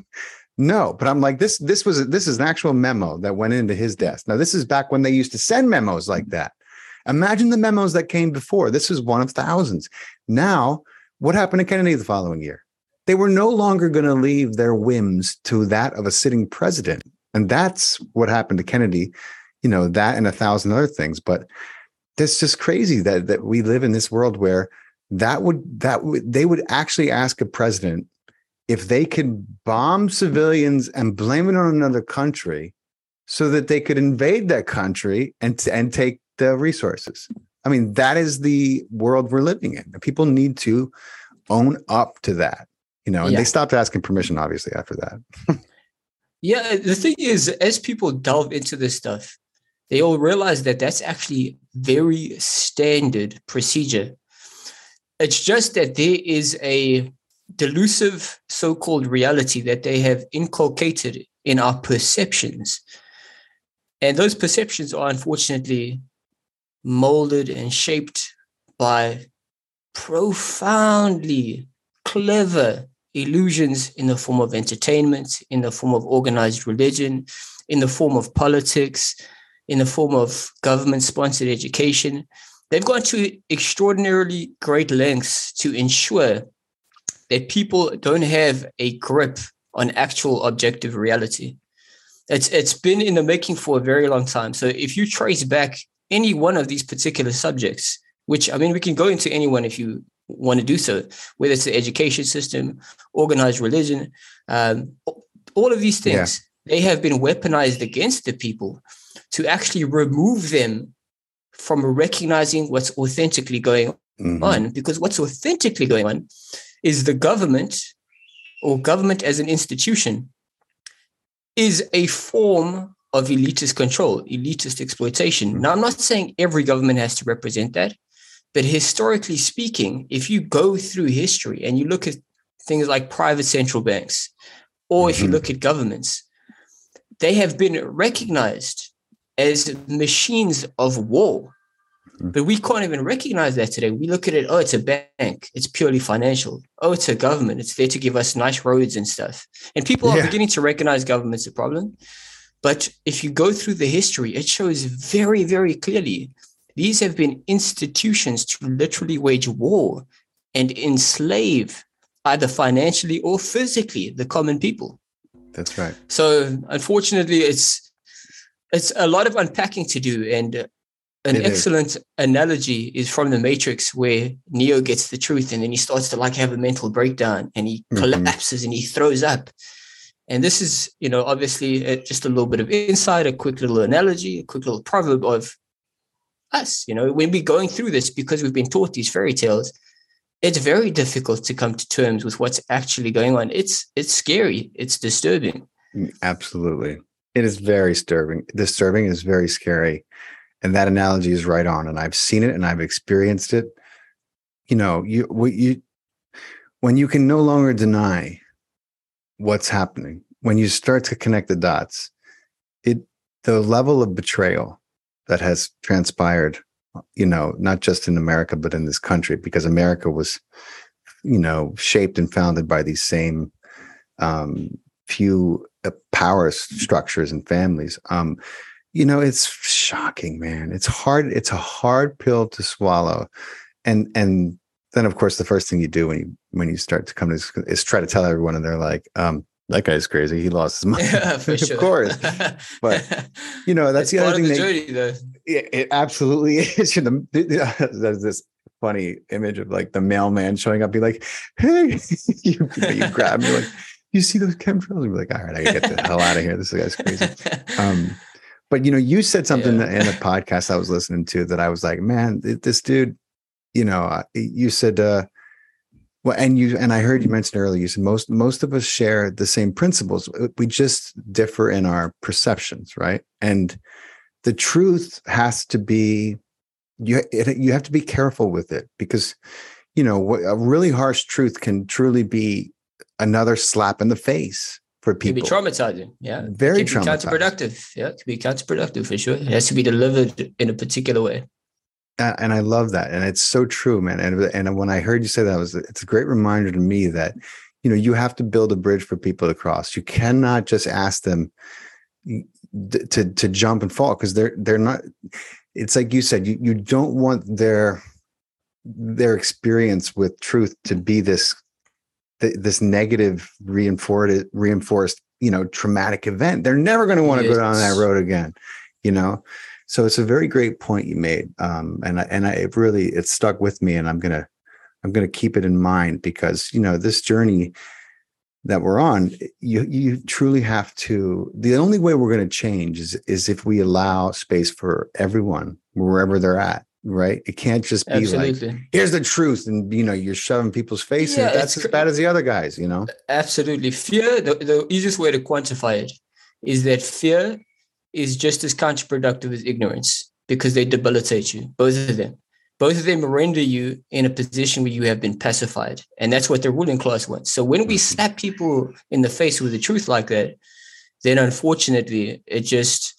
No, but I'm like, this, this was, this is an actual memo that went into his desk. Now, this is back when they used to send memos like that. Imagine the memos that came before. This was one of thousands. Now, what happened to Kennedy the following year? They were no longer going to leave their whims to that of a sitting president. And that's what happened to Kennedy, you know, that and a thousand other things. But that's just crazy that, that we live in this world where that would, that would, they would actually ask a president if they could bomb civilians and blame it on another country so that they could invade that country and, and take the resources. I mean, that is the world we're living in. People need to own up to that, you know, and yeah. they stopped asking permission, obviously, after that. Yeah. The thing is, as people delve into this stuff, they all realize that that's actually very standard procedure. It's just that there is a delusive so-called reality that they have inculcated in our perceptions. And those perceptions are unfortunately molded and shaped by profoundly clever illusions in the form of entertainment, in the form of organized religion, in the form of politics, in the form of government-sponsored education. They've gone to extraordinarily great lengths to ensure that people don't have a grip on actual objective reality. It's it's been in the making for a very long time. So if you trace back any one of these particular subjects, which, I mean, we can go into any one if you want to do so, whether it's the education system, organized religion, um, all of these things, yeah. they have been weaponized against the people to actually remove them from recognizing what's authentically going mm-hmm. on. Because what's authentically going on is the government, or government as an institution, is a form of elitist control, elitist exploitation. Mm-hmm. Now, I'm not saying every government has to represent that, but historically speaking, if you go through history and you look at things like private central banks, or mm-hmm. if you look at governments, they have been recognized as machines of war. But we can't even recognize that today. We look at it, oh, it's a bank. It's purely financial. Oh, it's a government. It's there to give us nice roads and stuff. And people Yeah. are beginning to recognize government's a problem. But if you go through the history, it shows very, very clearly these have been institutions to literally wage war and enslave either financially or physically the common people. That's right. So unfortunately, it's it's a lot of unpacking to do. And an It excellent is. analogy is from The Matrix, where Neo gets the truth and then he starts to like have a mental breakdown and he Mhm. collapses and he throws up. And this is, you know, obviously uh, just a little bit of insight, a quick little analogy, a quick little proverb of us. You know, when we're going through this, because we've been taught these fairy tales, it's very difficult to come to terms with what's actually going on. It's it's scary. It's disturbing. Absolutely. It is very disturbing. Disturbing is very scary. And that analogy is right on. And I've seen it and I've experienced it. You know, you, you when you can no longer deny what's happening, when you start to connect the dots, it the level of betrayal that has transpired, you know, not just in America, but in this country, because America was, you know, shaped and founded by these same um, few uh, power structures and families. Um, you know, it's shocking, man. It's hard. It's a hard pill to swallow. And, and then of course, the first thing you do when you, when you start to come to this is try to tell everyone, and they're like, um, that guy's crazy. He lost his mind. Yeah, for of sure. course. But, you know, that's it's the part other of thing. the that, journey, though. It, it absolutely is. You know, there's this funny image of like the mailman showing up, be like, hey, you, you grab me, like, you see those chemtrails? You're like, all right, I gotta get the hell out of here. This guy's crazy. Um, but, you know, you said something Yeah. in a podcast I was listening to that I was like, man, this dude, you know, you said, uh, well, and you and I heard you mention earlier, you said most most of us share the same principles. We just differ in our perceptions, right? And the truth has to be, you it, you have to be careful with it, because, you know, a really harsh truth can truly be another slap in the face for It can be people. traumatizing. Yeah. Very it can be traumatizing. counterproductive. Yeah. It can be counterproductive for sure. It has to be delivered in a particular way. And I love that. And it's so true, man. And, and when I heard you say that, it was, it's a great reminder to me that, you know, you have to build a bridge for people to cross. You cannot just ask them to, to jump and fall, because they're, they're not, it's like you said, you, you don't want their, their experience with truth to be this, this negative reinforced, reinforced, you know, traumatic event. They're never going to want to Yes. go down that road again, you know? So it's a very great point you made. Um, and I, and I it really, it stuck with me, and I'm going to, I'm going to keep it in mind, because, you know, this journey that we're on, you, you truly have to, the only way we're going to change is, is if we allow space for everyone, wherever they're at. Right. It can't just be Absolutely. like, here's the truth. And, you know, you're shoving people's faces. Yeah, That's it's as bad as the other guys, you know? Absolutely. Fear, the, the easiest way to quantify it is that fear is just as counterproductive as ignorance, because they debilitate you, both of them. Both of them render you in a position where you have been pacified. And that's what the ruling class wants. So when we slap people in the face with the truth like that, then unfortunately, it just,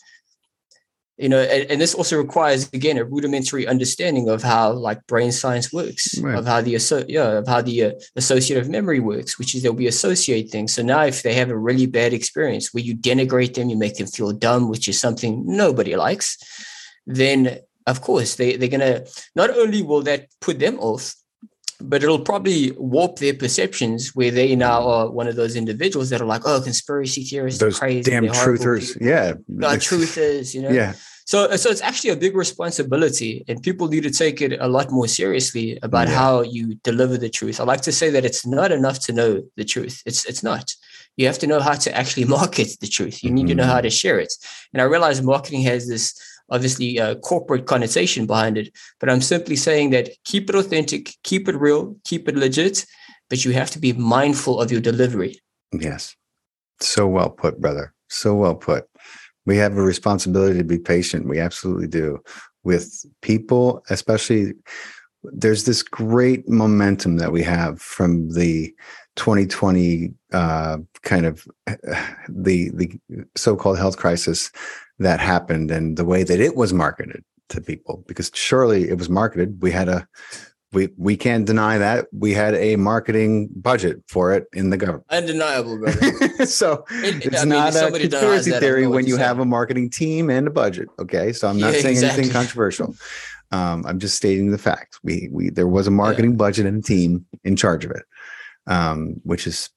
you know, and, and this also requires, again, a rudimentary understanding of how like brain science works, Right. of how the, yeah, of how the uh, associative memory works, which is that we associate things. So now if they have a really bad experience where you denigrate them, you make them feel dumb, which is something nobody likes, then of course they, they're going to, not only will that put them off, but it'll probably warp their perceptions, where they now are one of those individuals that are like, oh, conspiracy theorists, Those crazy, damn truthers. people. Yeah. God, truthers, you know? Yeah. So, so it's actually a big responsibility, and people need to take it a lot more seriously about Yeah. how you deliver the truth. I like to say that it's not enough to know the truth. It's, it's not. You have to know how to actually market the truth. You need mm-hmm. to know how to share it. And I realize marketing has this obviously uh, corporate connotation behind it, but I'm simply saying that keep it authentic, keep it real, keep it legit, but you have to be mindful of your delivery. Yes. So well put, brother. So well put. We have a responsibility to be patient. We absolutely do with people, especially. There's this great momentum that we have from the twenty twenty uh, kind of the the so-called health crisis that happened, and the way that it was marketed. to people, because surely it was marketed. We had a, we we can't deny that we had a marketing budget for it in the government. Undeniable, brother. So it, it's I mean, not a conspiracy that, theory when you have a marketing team and a budget. Okay, so I'm not yeah, saying exactly. anything controversial. Um, I'm just stating the facts. We we there was a marketing yeah. budget and a team in charge of it, um, which is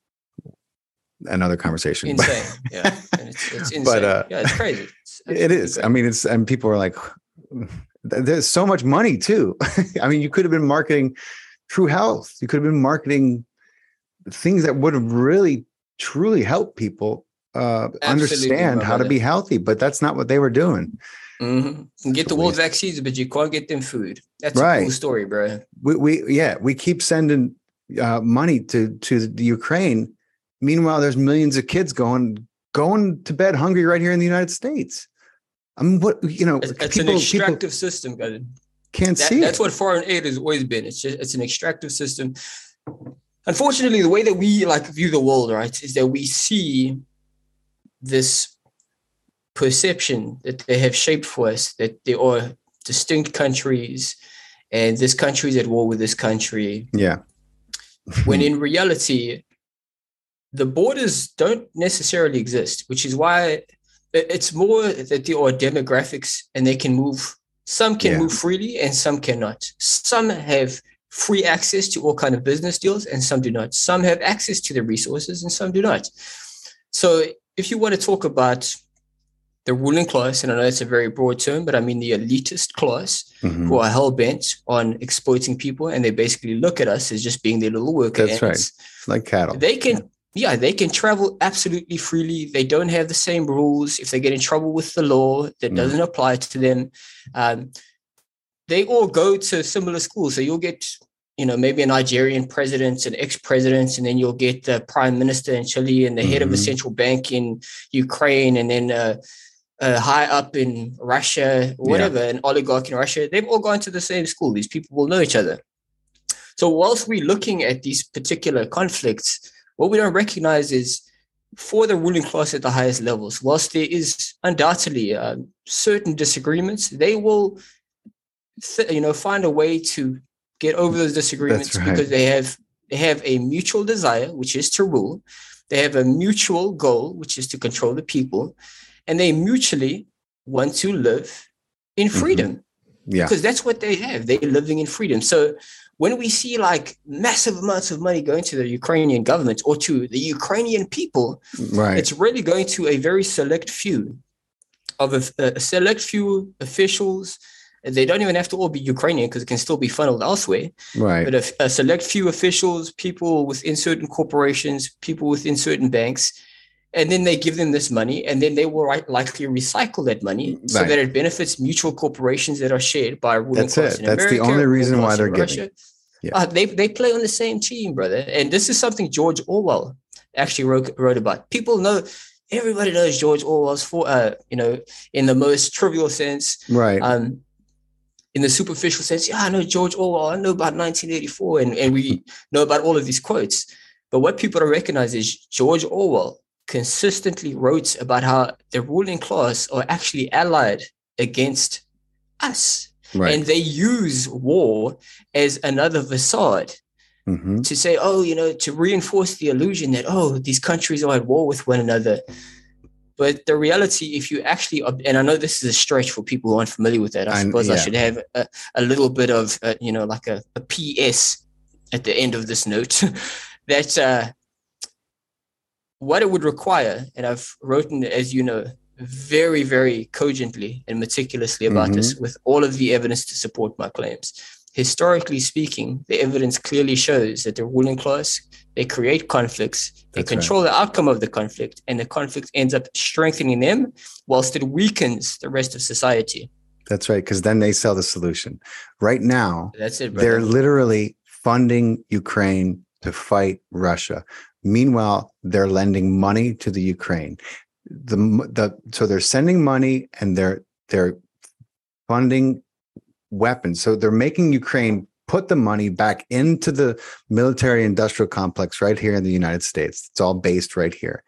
another conversation. Insane, yeah, and it's, it's insane. But uh, yeah, it's crazy. It's it is. Crazy. I mean, it's and people are like, there's so much money too. I mean, you could have been marketing True Health. You could have been marketing things that would have really, truly helped people uh, understand how to be healthy. But that's not what they were doing. Mm-hmm. You get the world vaccines, but you can't get them food. That's right. a cool story, bro. We, we yeah, we keep sending uh, money to to the Ukraine. Meanwhile, there's millions of kids going going to bed hungry right here in the United States. I mean, what you know, it's, it's people, an extractive system, guys. Can't that, see that's it. what foreign aid has always been. It's just it's an extractive system. Unfortunately, the way that we like view the world, right, is that we see this perception that they have shaped for us, that there are distinct countries and this country is at war with this country. Yeah. When in reality, the borders don't necessarily exist, which is why it's more that there are demographics and they can move. Some can yeah. move freely and some cannot. Some have free access to all kinds of business deals and some do not. Some have access to the resources and some do not. So if you want to talk about the ruling class, and I know it's a very broad term, but I mean the elitist class mm-hmm. who are hell-bent on exploiting people, and they basically look at us as just being their little worker That's ants. Right. Like cattle. They can, yeah, they can travel absolutely freely. They don't have the same rules. If they get in trouble with the law, that mm. doesn't apply to them. Um, they all go to similar schools. So you'll get, you know, maybe a Nigerian president, an ex-president, and then you'll get the prime minister in Chile and the mm-hmm. head of a central bank in Ukraine, and then uh, Uh, high up in Russia, or whatever, yeah. an oligarch in Russia. They've all gone to the same school. These people will know each other. So whilst we're looking at these particular conflicts, what we don't recognize is for the ruling class at the highest levels, whilst there is undoubtedly uh, certain disagreements, they will th- you know, find a way to get over those disagreements right. because they have they have a mutual desire, which is to rule. They have a mutual goal, which is to control the people. And they mutually want to live in freedom. Mm-hmm. Yeah. Because that's what they have. They're living in freedom. So when we see like massive amounts of money going to the Ukrainian government or to the Ukrainian people, right. it's really going to a very select few of a, a select few officials. They don't even have to all be Ukrainian because it can still be funneled elsewhere. Right. But a, a select few officials, people within certain corporations, people within certain banks. And then they give them this money, and then they will right, likely recycle that money right. so that it benefits mutual corporations that are shared by a ruling That's class it. in That's America, the only reason why they're Russia. giving. Yeah. Uh, they they play on the same team, brother. And this is something George Orwell actually wrote wrote about. People know, everybody knows George Orwell's for uh, you know, in the most trivial sense, right? Um, in the superficial sense, yeah, I know George Orwell. I know about nineteen eighty-four, and and we know about all of these quotes. But what people don't recognize is George Orwell consistently wrote about how the ruling class are actually allied against us. Right. And they use war as another facade mm-hmm. to say, oh, you know, to reinforce the illusion that, oh, these countries are at war with one another. But the reality, if you actually, and I know this is a stretch for people who aren't familiar with that, I suppose yeah. I should have a, a little bit of, uh, you know, like a, a P S at the end of this note that, uh, what it would require, and I've written, as you know, very, very cogently and meticulously about mm-hmm. this with all of the evidence to support my claims. Historically speaking, the evidence clearly shows that the ruling class, they create conflicts, they That's control right. the outcome of the conflict, and the conflict ends up strengthening them whilst it weakens the rest of society. That's right, because then they sell the solution. Right now, That's it, brother. They're literally funding Ukraine to fight Russia. Meanwhile, they're lending money to the Ukraine. The the so they're sending money and they're they're funding weapons. So they're making Ukraine put the money back into the military industrial complex right here in the United States. It's all based right here.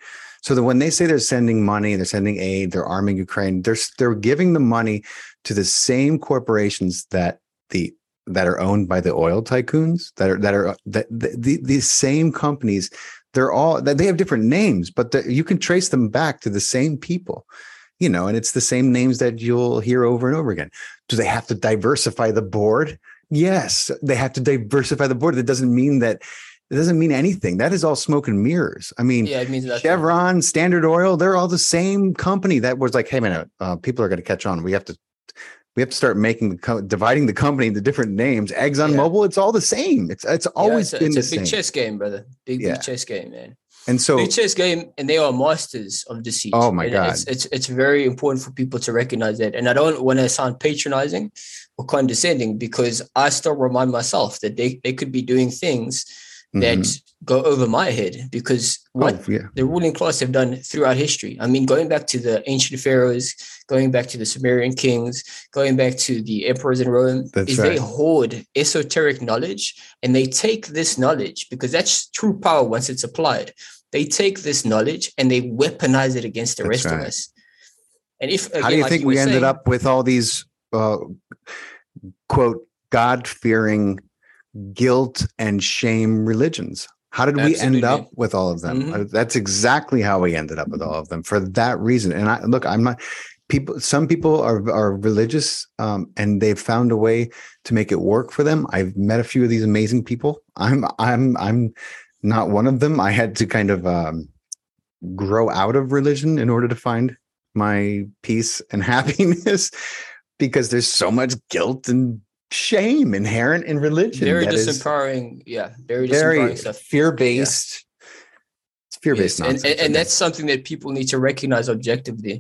So that when they say they're sending money, they're sending aid, they're arming Ukraine, they're they're giving the money to the same corporations that the that are owned by the oil tycoons, that are that are that the, the, these same companies. They're all that they have different names, but the, you can trace them back to the same people, you know, and it's the same names that you'll hear over and over again. Do they have to diversify the board? Yes, they have to diversify the board. That doesn't mean that it doesn't mean anything. That is all smoke and mirrors. I mean, yeah, it means Chevron, Standard Oil, they're all the same company that was like, hey, man, uh, people are going to catch on. We have to we have to start making the co- dividing the company into different names. Exxon yeah. Mobil, it's all the same. It's it's always yeah, it's a, been it's the a big same. chess game, brother. Big Yeah. big chess game, man. And so, big chess game, and they are masters of deceit. Oh my and God. It's, it's it's very important for people to recognize that. And I don't want to sound patronizing or condescending, because I still remind myself that they, they could be doing things that mm-hmm. go over my head, because what oh, yeah. the ruling class have done throughout history. I mean, going back to the ancient pharaohs, going back to the Sumerian kings, going back to the emperors in Rome, That's is right. they hoard esoteric knowledge, and they take this knowledge, because that's true power once it's applied. They take this knowledge and they weaponize it against the That's rest right. of us. And if again, how do you like think you we were ended saying, up with all these uh, quote God-fearing, guilt and shame religions? How did we Absolutely. end up with all of them? Mm-hmm. That's exactly how we ended up with all of them, for that reason. And I look, I'm not people. Some people are are religious, um, and they've found a way to make it work for them. I've met a few of these amazing people. I'm I'm I'm not one of them. I had to kind of um, grow out of religion in order to find my peace and happiness, because there's so much guilt and shame inherent in religion. Very that disempowering. Yeah. Very, very disempowering stuff. Fear-based. Yeah. It's fear-based yes. nonsense. And, and, and that's something that people need to recognize objectively.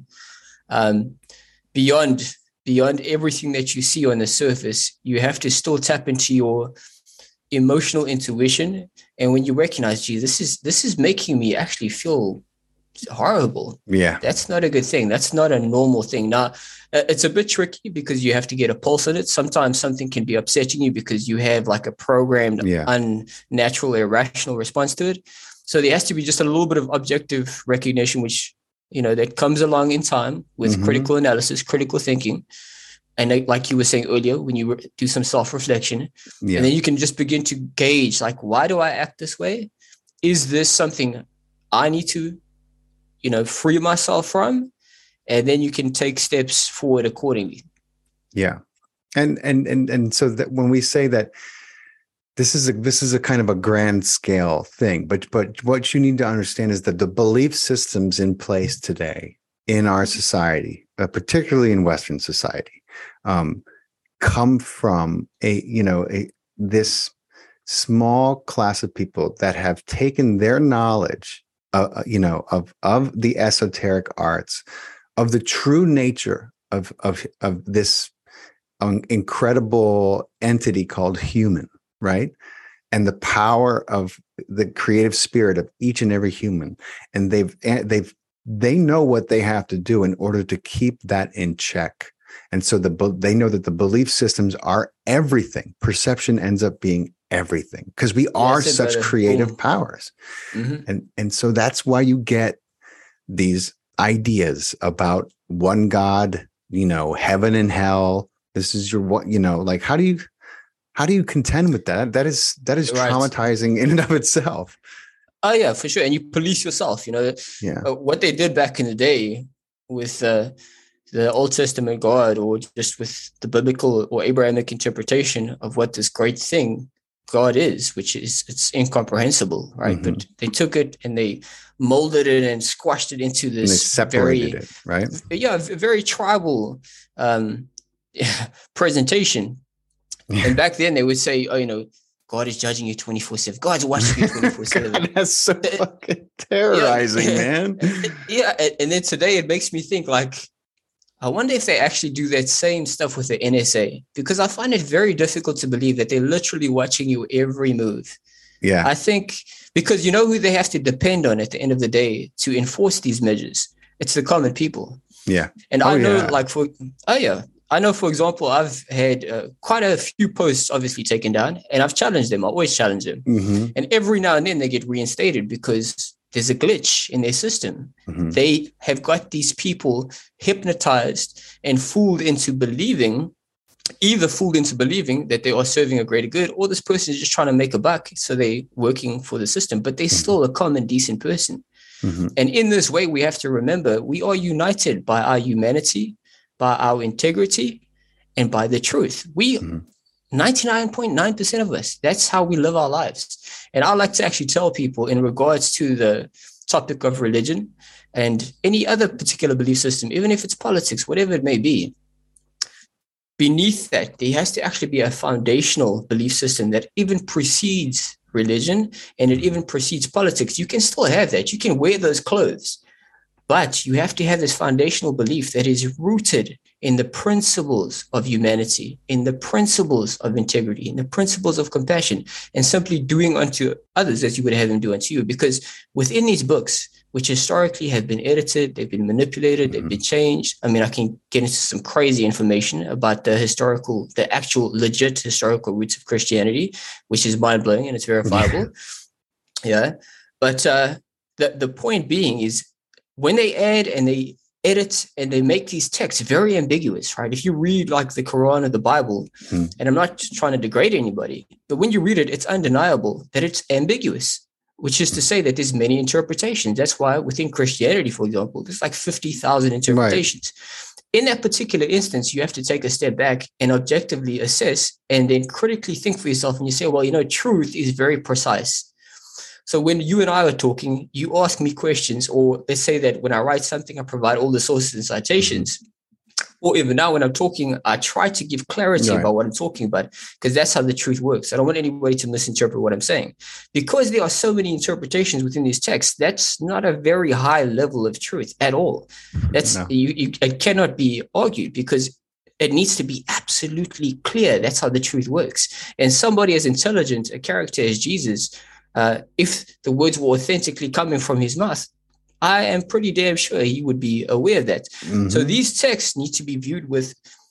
Um, beyond, beyond everything that you see on the surface, you have to still tap into your emotional intuition. And when you recognize, gee, this is, this is making me actually feel horrible. Yeah. That's not a good thing. That's not a normal thing. Now, it's a bit tricky because you have to get a pulse on it. Sometimes something can be upsetting you because you have like a programmed, yeah. unnatural, irrational response to it. So there has to be just a little bit of objective recognition, which, you know, that comes along in time with mm-hmm. critical analysis, critical thinking. And like you were saying earlier, when you do some self-reflection, yeah. and then you can just begin to gauge, like, why do I act this way? Is this something I need to, you know, free myself from? And then you can take steps forward accordingly. Yeah. And, and, and, and so that when we say that this is a, this is a kind of a grand scale thing, but, but what you need to understand is that the belief systems in place today in our society, uh, particularly in Western society, um, come from a, you know, a, this small class of people that have taken their knowledge, uh, you know, of, of the esoteric arts, of the true nature of, of, of this um, incredible entity called human, right? And the power of the creative spirit of each and every human. And they've, they've, they know what they have to do in order to keep that in check. And so the, they know that the belief systems are everything. Perception ends up being everything because we are yes, such creative boom. powers. Mm-hmm. And, and so that's why you get these ideas about one God, you know, heaven and hell. This is your what, you know, like, how do you, how do you contend with that? That is, that is right. traumatizing in and of itself. Oh yeah, for sure. And you police yourself, you know, yeah. uh, what they did back in the day with uh, the Old Testament God, or just with the biblical or Abrahamic interpretation of what this great thing God is, which is, it's incomprehensible, right? Mm-hmm. But they took it and they molded it and squashed it into this and they separated very, it, right? Yeah, very tribal um, presentation. Yeah. And back then they would say, oh, you know, God is judging you twenty-four seven. God's watching you twenty-four seven. That's so fucking terrorizing, yeah. man. Yeah. And then today it makes me think, like, I wonder if they actually do that same stuff with the N S A, because I find it very difficult to believe that they're literally watching you every move. Yeah. I think because you know who they have to depend on at the end of the day to enforce these measures? It's the common people. Yeah. And oh, I know yeah. like for, oh yeah. I know, for example, I've had uh, quite a few posts obviously taken down, and I've challenged them. I always challenge them. Mm-hmm. And every now and then they get reinstated because there's a glitch in their system. Mm-hmm. They have got these people hypnotized and fooled into believing, either fooled into believing that they are serving a greater good, or this person is just trying to make a buck, so they're working for the system, but they're mm-hmm. still a common, decent person. Mm-hmm. And in this way, we have to remember we are united by our humanity, by our integrity, and by the truth. We, mm-hmm. ninety-nine point nine percent of us, that's how we live our lives. And I like to actually tell people in regards to the topic of religion and any other particular belief system, even if it's politics, whatever it may be, beneath that, there has to actually be a foundational belief system that even precedes religion and it even precedes politics. You can still have that. You can wear those clothes, but you have to have this foundational belief that is rooted in the principles of humanity, in the principles of integrity, in the principles of compassion, and simply doing unto others as you would have them do unto you. Because within these books, which historically have been edited, they've been manipulated, they've been changed. I mean, I can get into some crazy information about the historical, the actual legit historical roots of Christianity, which is mind-blowing and it's verifiable. Yeah. yeah. But uh, the, the point being is when they add and they edit and they make these texts very ambiguous, right? If you read like the Quran or the Bible, mm. and I'm not trying to degrade anybody, but when you read it, it's undeniable that it's ambiguous, which is to say that there's many interpretations. That's why within Christianity, for example, there's like fifty thousand interpretations. Right. In that particular instance, you have to take a step back and objectively assess and then critically think for yourself. And you say, well, you know, truth is very precise. So when you and I are talking, you ask me questions, or let's say that when I write something, I provide all the sources and citations. Or even now when I'm talking, I try to give clarity right. about what I'm talking about, because that's how the truth works. I don't want anybody to misinterpret what I'm saying. Because there are so many interpretations within these texts, that's not a very high level of truth at all. That's no. you, you, it cannot be argued because it needs to be absolutely clear. That's how the truth works. And somebody as intelligent a character as Jesus, Uh, if the words were authentically coming from his mouth, I am pretty damn sure he would be aware of that. Mm-hmm. So these texts need to be viewed with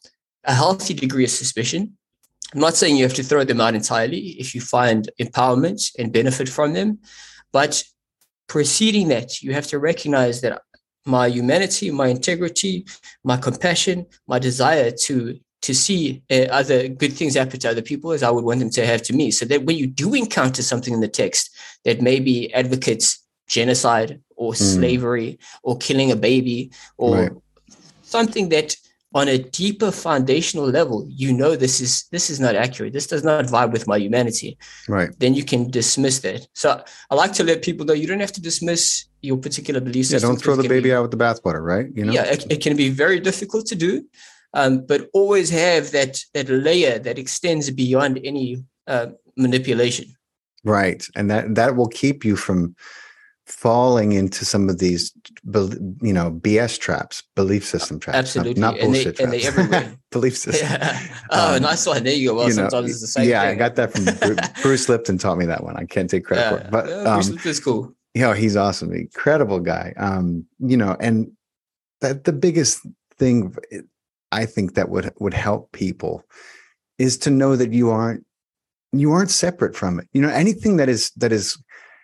a healthy degree of suspicion. I'm not saying you have to throw them out entirely if you find empowerment and benefit from them, but preceding that, you have to recognize that my humanity, my integrity, my compassion, my desire to to see uh, other good things happen to other people as I would want them to have to me. So that when you do encounter something in the text that maybe advocates genocide or mm. slavery or killing a baby or right. something that on a deeper foundational level, you know, this is, this is not accurate. This does not vibe with my humanity. Right. Then you can dismiss that. So I like to let people know you don't have to dismiss your particular belief system. Yeah, don't throw the baby be, out with the bathwater, right? You know? Yeah, it, it can be very difficult to do. Um, but always have that that layer that extends beyond any uh, manipulation. Right. And that, that will keep you from falling into some of these, you know, B S traps, belief system traps. Absolutely. Not, not bullshit and they, traps. And they everywhere. Belief system. Yeah. Oh, um, nice one. There you go. Well, you know, sometimes it's the same yeah, thing. I got that from Bruce, Bruce Lipton taught me that one. I can't take credit yeah. for it. But yeah, Bruce um, Lipton's cool. You know, he's awesome. Incredible guy. Um, you know, and that the biggest thing it, I think that would would help people is to know that you aren't you aren't separate from it. You know, anything that is that is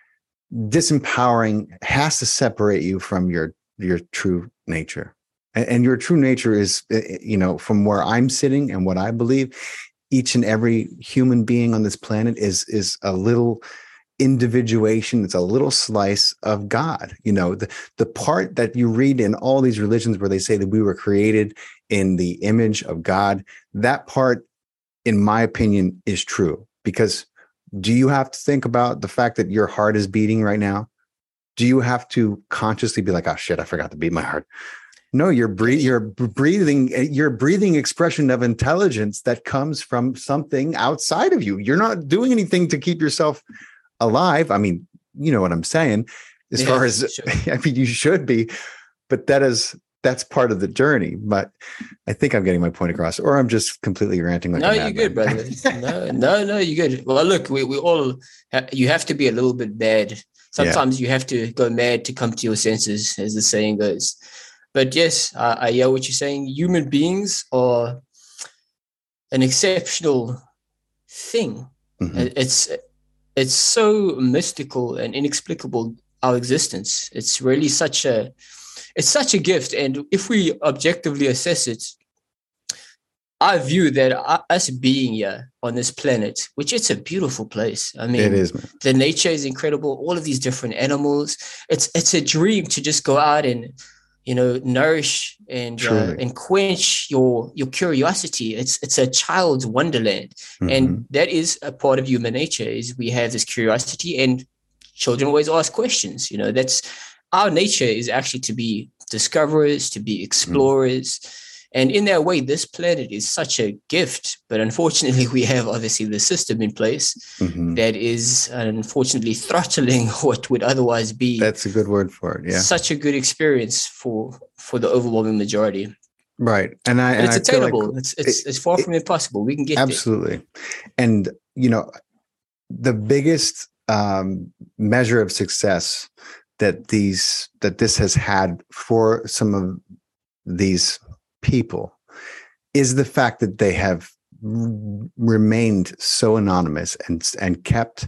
disempowering has to separate you from your your true nature. And, and your true nature is, you know, from where I'm sitting and what I believe, each and every human being on this planet is is a little individuation. It's a little slice of God. You know, the, the part that you read in all these religions where they say that we were created in the image of God, that part, in my opinion, is true. Because do you have to think about the fact that your heart is beating right now? Do you have to consciously be like, oh shit, I forgot to beat my heart? No, you're breathing, you're breathing, you're breathing expression of intelligence that comes from something outside of you. You're not doing anything to keep yourself alive. I mean, you know what I'm saying, as yeah, far as, sure. I mean, you should be, but that is, that's part of the journey. But I think I'm getting my point across, or I'm just completely ranting. Like no, you're good, brother. no, no, no, you're good. Well, look, we, we all, ha- you have to be a little bit mad. Sometimes yeah. you have to go mad to come to your senses, as the saying goes. But yes, uh, I hear what you're saying. Human beings are an exceptional thing. Mm-hmm. It's, It's so mystical and inexplicable our existence. It's really such a, it's such a gift. And if we objectively assess it, I view that us being here on this planet, which it's a beautiful place. I mean, it is, man. The nature is incredible. All of these different animals. It's it's a dream to just go out and, you know, nourish and uh, and quench your your curiosity. It's it's a child's wonderland, mm-hmm. and that is a part of human nature. Is we have this curiosity, and children always ask questions. You know, that's our nature is actually to be discoverers, to be explorers. Mm-hmm. And in that way, this planet is such a gift. But unfortunately, we have obviously the system in place mm-hmm. that is unfortunately throttling what would otherwise be. That's a good word for it. Yeah. Such a good experience for for the overwhelming majority. Right. And I and it's and attainable. Like it's it's, it, it's far it, from impossible. We can get absolutely. there. And, you know, the biggest um, measure of success that these that this has had for some of these people is the fact that they have r- remained so anonymous and and kept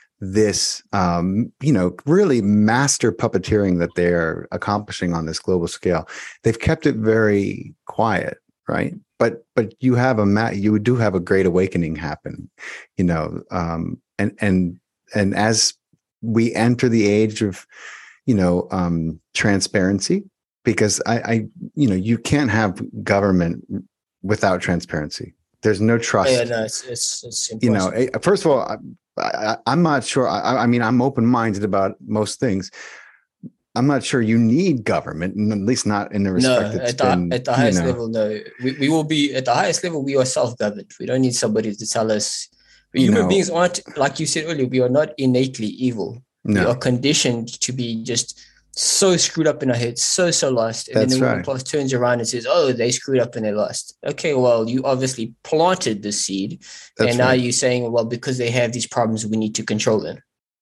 this um you know really master puppeteering that they're accomplishing on this global scale. They've kept it very quiet, right? But but you have a ma- you do have a great awakening happen, you know, um and and and as we enter the age of, you know, um transparency. Because I, I, you know, you can't have government without transparency. There's no trust. Yeah, no, it's, it's, it's you know, first of all, I, I, I'm not sure. I, I mean, I'm open-minded about most things. I'm not sure you need government, at least not in the respect no, it's at the, been, at the highest you know, level, no. We, we will be, at the highest level, we are self-governed. We don't need somebody to tell us. Human know, beings aren't, like you said earlier, we are not innately evil. No. We are conditioned to be just so screwed up in our heads, so, so lost. And That's then the right. class turns around and says, oh, they screwed up and they lost. Okay, well, you obviously planted the seed. That's and now right. you're saying, well, because they have these problems, we need to control them.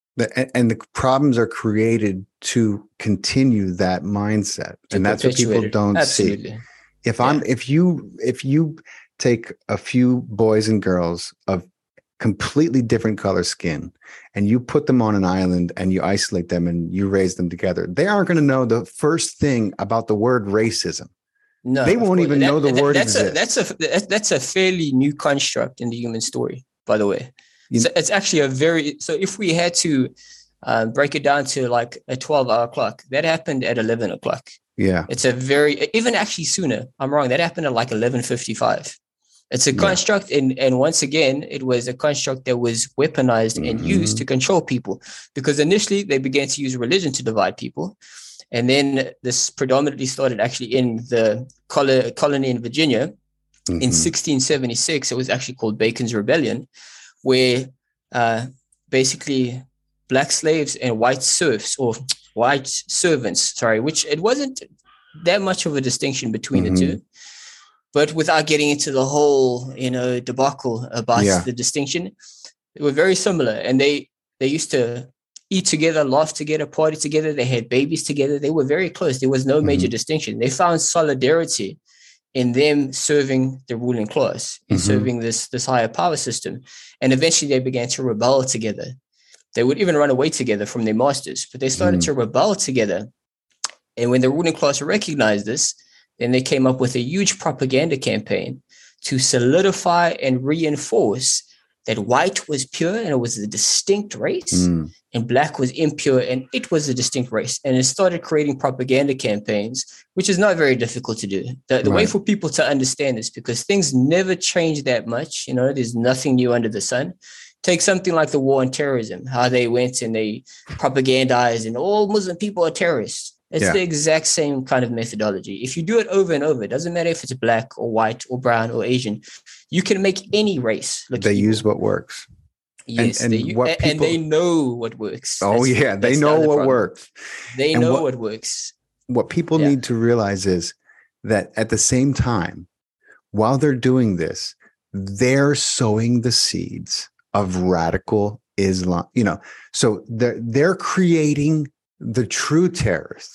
And the problems are created to continue that mindset. To and that's what people don't Absolutely. see. If yeah. I'm, if you, if you take a few boys and girls of completely different color skin and you put them on an island and you isolate them and you raise them together, they aren't going to know the first thing about the word racism. No, they won't even that, know the that, word that's exists. A, that's a that's a fairly new construct in the human story, by the way. So it's actually a very, so if we had to uh, break it down to like a twelve hour clock, that happened at eleven o'clock. Yeah. It's a very, even actually sooner. I'm wrong. That happened at like eleven fifty-five. It's a construct, yeah. and, and once again, it was a construct that was weaponized mm-hmm. and used to control people, because initially they began to use religion to divide people. And then this predominantly started actually in the col- colony in Virginia mm-hmm. in sixteen seventy-six. It was actually called Bacon's Rebellion, where uh, basically black slaves and white serfs or white servants, sorry, which it wasn't that much of a distinction between mm-hmm. the two. But without getting into the whole, you know, debacle about yeah. the distinction, they were very similar. And they they used to eat together, laugh together, party together. They had babies together. They were very close. There was no major mm-hmm. distinction. They found solidarity in them serving the ruling class and mm-hmm. serving this, this higher power system. And eventually they began to rebel together. They would even run away together from their masters, but they started mm-hmm. to rebel together. And when the ruling class recognized this, then they came up with a huge propaganda campaign to solidify and reinforce that white was pure and it was a distinct race, mm. and black was impure and it was a distinct race. And it started creating propaganda campaigns, which is not very difficult to do. The, the right. way for people to understand this, because things never change that much, you know, there's nothing new under the sun. Take something like the war on terrorism, how they went and they propagandized and all Muslim people are terrorists. It's yeah. the exact same kind of methodology. If you do it over and over, it doesn't matter if it's black or white or brown or Asian. You can make any race look They evil. use what works. Yes, and, and, they, what people, and they know what works. Oh, that's, yeah, they know the what problem. works. They and know what, what works. What people yeah. need to realize is that at the same time, while they're doing this, they're sowing the seeds of radical Islam. You know, so they're they're creating the true terrorists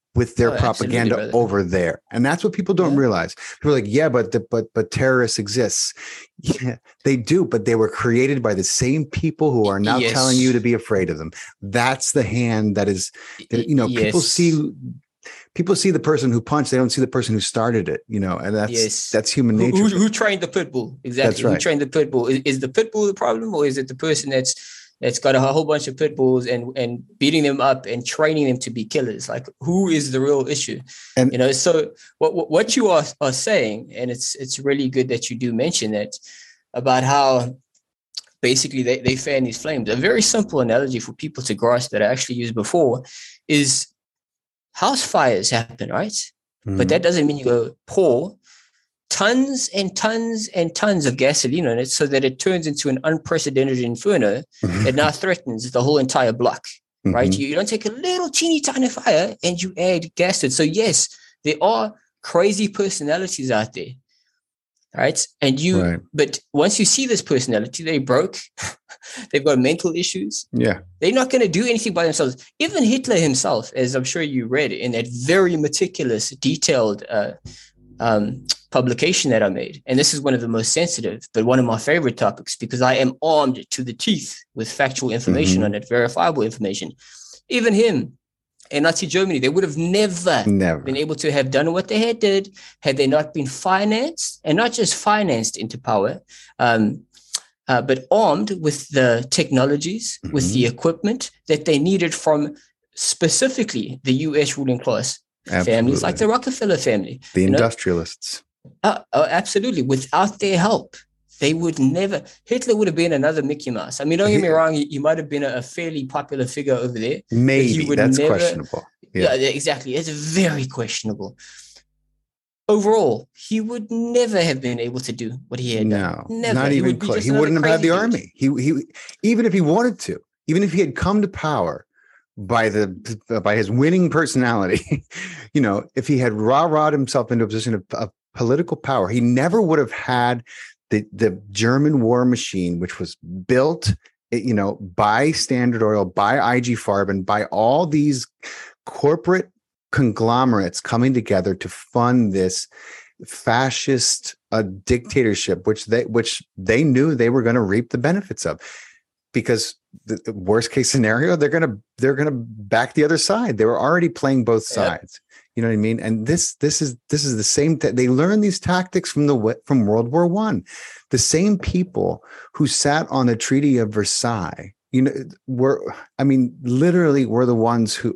with their Oh, propaganda absolutely, brother. over there. And that's what people don't Yeah. realize. People are like, yeah, but the, but but terrorists exist. Yeah, they do, but they were created by the same people who are now Yes. telling you to be afraid of them. That's the hand that is, that, you know, Yes. people see people see the person who punched, they don't see the person who started it, you know, and that's Yes. that's human Who, nature. who, who trained the pit bull? Exactly. That's right. Who trained the pit bull? Is, is the pit bull the problem, or is it the person that's that's got a whole bunch of pit bulls and and beating them up and training them to be killers? Like, who is the real issue? And you know, so what what you are are saying, and it's it's really good that you do mention that about how basically they, they fan these flames. A very simple analogy for people to grasp that I actually used before is house fires happen, right? Mm-hmm. But that doesn't mean you go pour tons and tons and tons of gasoline on it so that it turns into an unprecedented inferno mm-hmm. that now threatens the whole entire block, mm-hmm. right? You, you don't take a little teeny tiny fire and you add gas to it. So yes, there are crazy personalities out there, right? And you, right. but once you see this personality, they broke, they've got mental issues. Yeah. They're not going to do anything by themselves. Even Hitler himself, as I'm sure you read in that very meticulous, detailed uh, um, publication that I made. And this is one of the most sensitive, but one of my favorite topics, because I am armed to the teeth with factual information mm-hmm. on it, verifiable information. Even him in Nazi Germany, they would have never, never been able to have done what they had did had they not been financed, and not just financed into power, um, uh, but armed with the technologies, mm-hmm. with the equipment that they needed from specifically the U S ruling class. Absolutely. Families like the Rockefeller family. The industrialists. Uh, oh, absolutely. Without their help, they would never, Hitler would have been another Mickey Mouse. I mean, don't get me wrong, he, he might have been a, a fairly popular figure over there. Maybe, he would that's never, questionable. Yeah. yeah, exactly. It's very questionable. Overall, he would never have been able to do what he had no, done. Never. Not he even would close. He wouldn't have had the dude. army. He, he, even if he wanted to, even if he had come to power by the by his winning personality, you know, if he had rah-rahed himself into a position of, of political power, he never would have had the the German war machine, which was built, you know, by Standard Oil, by I G Farben, by all these corporate conglomerates coming together to fund this fascist uh, dictatorship, which they which they knew they were going to reap the benefits of. Because the worst case scenario, they're gonna they're gonna back the other side. They were already playing both sides. Yep. You know what I mean? And this this is this is the same. Th- they learned these tactics from the from World War One. The same people who sat on the Treaty of Versailles, you know, were I mean, literally were the ones who.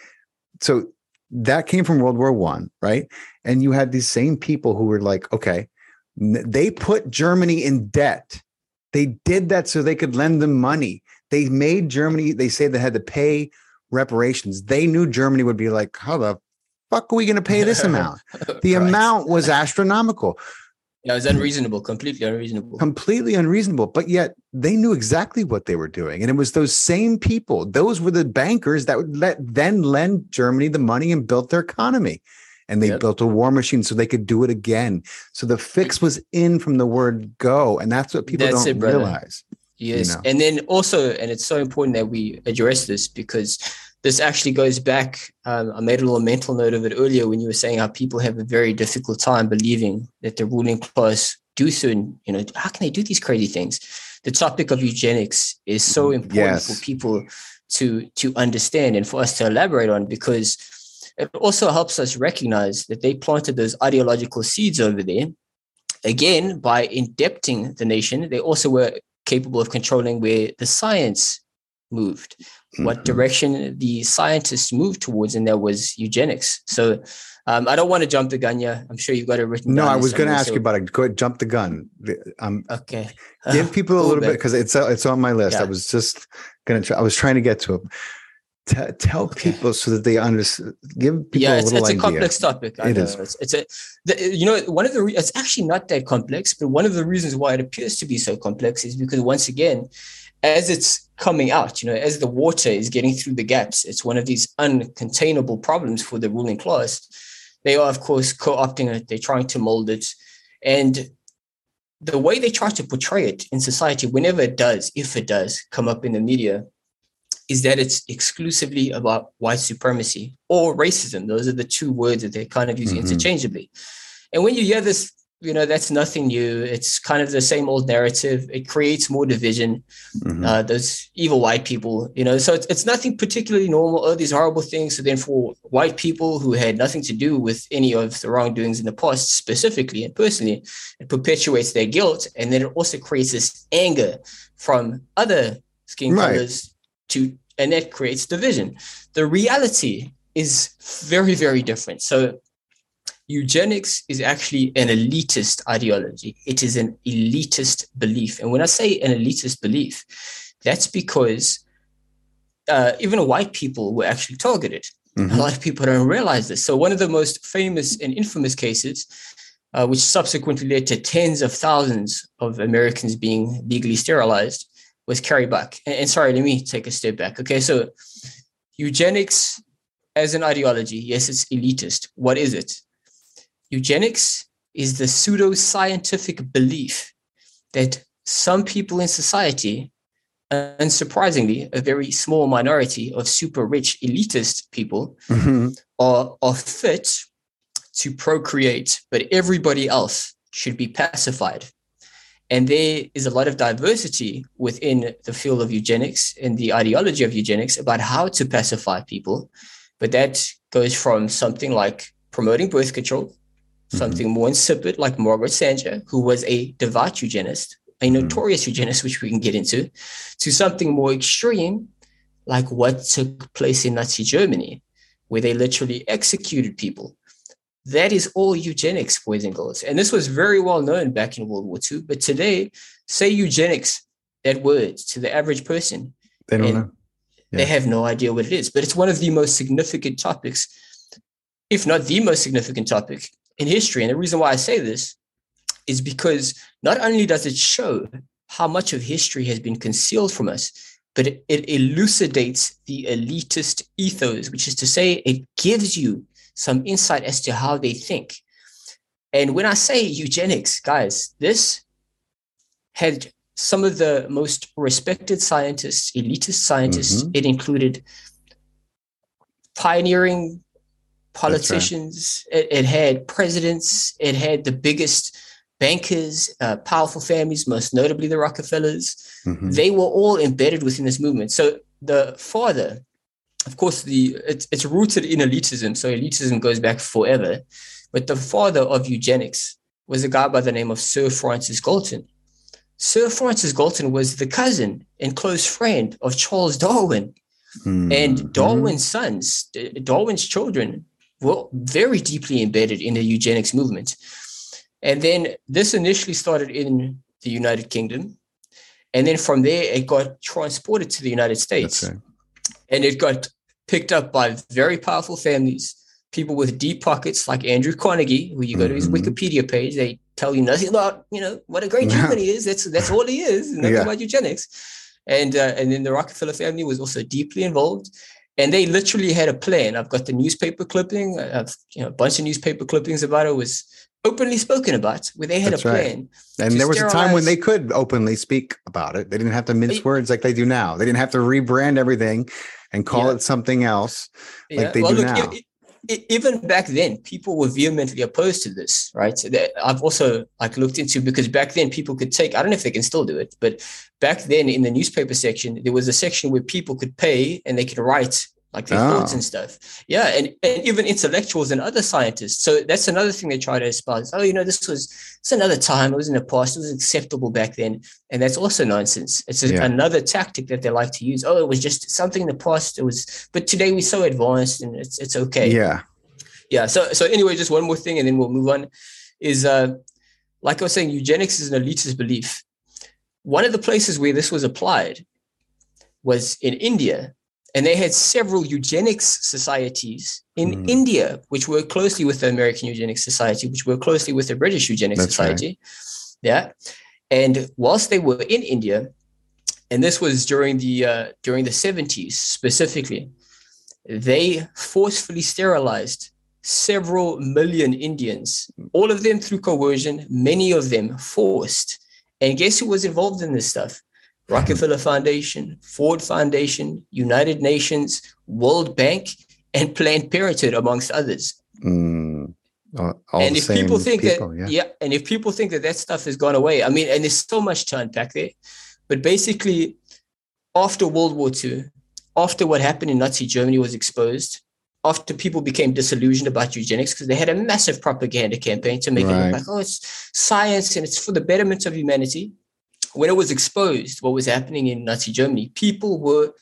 So that came from World War One, right? And you had these same people who were like, okay, n- they put Germany in debt. They did that so they could lend them money. They made Germany, they say they had to pay reparations. They knew Germany would be like, how the fuck are we going to pay this amount? The right. amount was astronomical. Yeah, it was unreasonable, completely unreasonable. Completely unreasonable. But yet they knew exactly what they were doing. And it was those same people. Those were the bankers that would let then lend Germany the money and built their economy. And they yep. built a war machine so they could do it again. So the fix was in from the word go. And that's what people that's don't it, realize. Yes. You know? And then also, and it's so important that we address this because this actually goes back. Um, I made a little mental note of it earlier when you were saying how people have a very difficult time believing that the ruling class do certain, you know, how can they do these crazy things? The topic of eugenics is so important yes. for people to, to understand and for us to elaborate on, because it also helps us recognize that they planted those ideological seeds over there. Again, by indebting the nation, they also were capable of controlling where the science moved, mm-hmm. what direction the scientists moved towards, and that was eugenics. So um, I don't want to jump the gun here. I'm sure you've got it written no, down. No, I was going to ask so. you about it. Go ahead, jump the gun. Um, okay. Give people a little bit, because it's it's on my list. Yeah. I was just going to try. I was trying to get to it. T- tell okay. people so that they understand. Give people yeah, a it's, little it's idea. a complex topic. I it know. is. It's, it's a, the, you know, one of the. Re- it's actually not that complex, but one of the reasons why it appears to be so complex is because once again, as it's coming out, you know, as the water is getting through the gaps, it's one of these uncontainable problems for the ruling class. They are, of course, co-opting it. They're trying to mold it, and the way they try to portray it in society, whenever it does, if it does come up in the media, is that it's exclusively about white supremacy or racism. Those are the two words that they kind of use mm-hmm. interchangeably. And when you hear this, you know, that's nothing new. It's kind of the same old narrative. It creates more division. Mm-hmm. Uh, those evil white people, you know, so it's, it's nothing particularly normal. Oh, these horrible things. So then for white people who had nothing to do with any of the wrongdoings in the past, specifically and personally, it perpetuates their guilt. And then it also creates this anger from other skin right. colors to, and that creates division. The reality is very, very different. So eugenics is actually an elitist ideology. It is an elitist belief. And when I say an elitist belief, that's because uh, even white people were actually targeted. Mm-hmm. A lot of people don't realize this. So one of the most famous and infamous cases, uh, which subsequently led to tens of thousands of Americans being legally sterilized, was Carrie Buck. And, and sorry, let me take a step back. Okay, so eugenics as an ideology, yes, it's elitist. What is it? Eugenics is the pseudo-scientific belief that some people in society, unsurprisingly, a very small minority of super rich elitist people, mm-hmm. are, are fit to procreate, but everybody else should be pacified. And there is a lot of diversity within the field of eugenics and the ideology of eugenics about how to pacify people. But that goes from something like promoting birth control, something mm-hmm. more insipid like Margaret Sanger, who was a devout eugenist, a mm-hmm. notorious eugenist, which we can get into, to something more extreme like what took place in Nazi Germany, where they literally executed people. That is all eugenics, boys and girls. And this was very well known back in World War Two. But today, say eugenics, that word, to the average person, they don't know. Yeah. They have no idea what it is. But it's one of the most significant topics, if not the most significant topic in history. And the reason why I say this is because not only does it show how much of history has been concealed from us, but it, it elucidates the elitist ethos, which is to say it gives you some insight as to how they think. And when I say eugenics, guys, this had some of the most respected scientists, elitist scientists. Mm-hmm. It included pioneering politicians. Right. It, it had presidents. It had the biggest bankers, uh, powerful families, most notably the Rockefellers. Mm-hmm. They were all embedded within this movement. So the father, of course, the it's, it's rooted in elitism. So elitism goes back forever. But the father of eugenics was a guy by the name of Sir Francis Galton. Sir Francis Galton was the cousin and close friend of Charles Darwin. Mm-hmm. And Darwin's sons, Darwin's children, were very deeply embedded in the eugenics movement. And then this initially started in the United Kingdom. And then from there, it got transported to the United States. Right. And it got picked up by very powerful families, people with deep pockets like Andrew Carnegie, who you go mm-hmm. to his Wikipedia page, they tell you nothing about, you know, what a great human he is. That's that's all he is, nothing yeah. about eugenics. And uh, and then the Rockefeller family was also deeply involved. And they literally had a plan. I've got the newspaper clipping. I've, you know, a bunch of newspaper clippings about it was openly spoken about, where they had That's a plan. Right. And there was sterilize. a time when they could openly speak about it. They didn't have to mince I, words like they do now. They didn't have to rebrand everything and call yeah. it something else like yeah. they well, do look, now. It, it, even back then, people were vehemently opposed to this, right? So that I've also like looked into, because back then people could take, I don't know if they can still do it, but back then in the newspaper section, there was a section where people could pay and they could write like their oh. thoughts and stuff. Yeah. And, and even intellectuals and other scientists. So that's another thing they try to espouse. Oh, you know, this was, it's another time. It was in the past. It was acceptable back then. And that's also nonsense. It's a, yeah. another tactic that they like to use. Oh, it was just something in the past. It was, but today we're so advanced and it's, it's okay. Yeah. Yeah. So, so anyway, just one more thing and then we'll move on is, uh, like I was saying, eugenics is an elitist belief. One of the places where this was applied was in India. And they had several eugenics societies in mm. India, which work closely with the American Eugenics Society, which work closely with the British Eugenics That's Society. Right. Yeah. And whilst they were in India, and this was during the uh, during the seventies specifically, they forcefully sterilized several million Indians, all of them through coercion, many of them forced. And guess who was involved in this stuff? Rockefeller Foundation, Ford Foundation, United Nations, World Bank, and Planned Parenthood, amongst others. Mm, all, all and the if same people think people, that, yeah. yeah, and if people think that that stuff has gone away, I mean, and there's so much to unpack there, but basically, after World War Two, after what happened in Nazi Germany was exposed, after people became disillusioned about eugenics because they had a massive propaganda campaign to make right. it look like, oh, it's science and it's for the betterment of humanity. When it was exposed what was happening in Nazi Germany, people were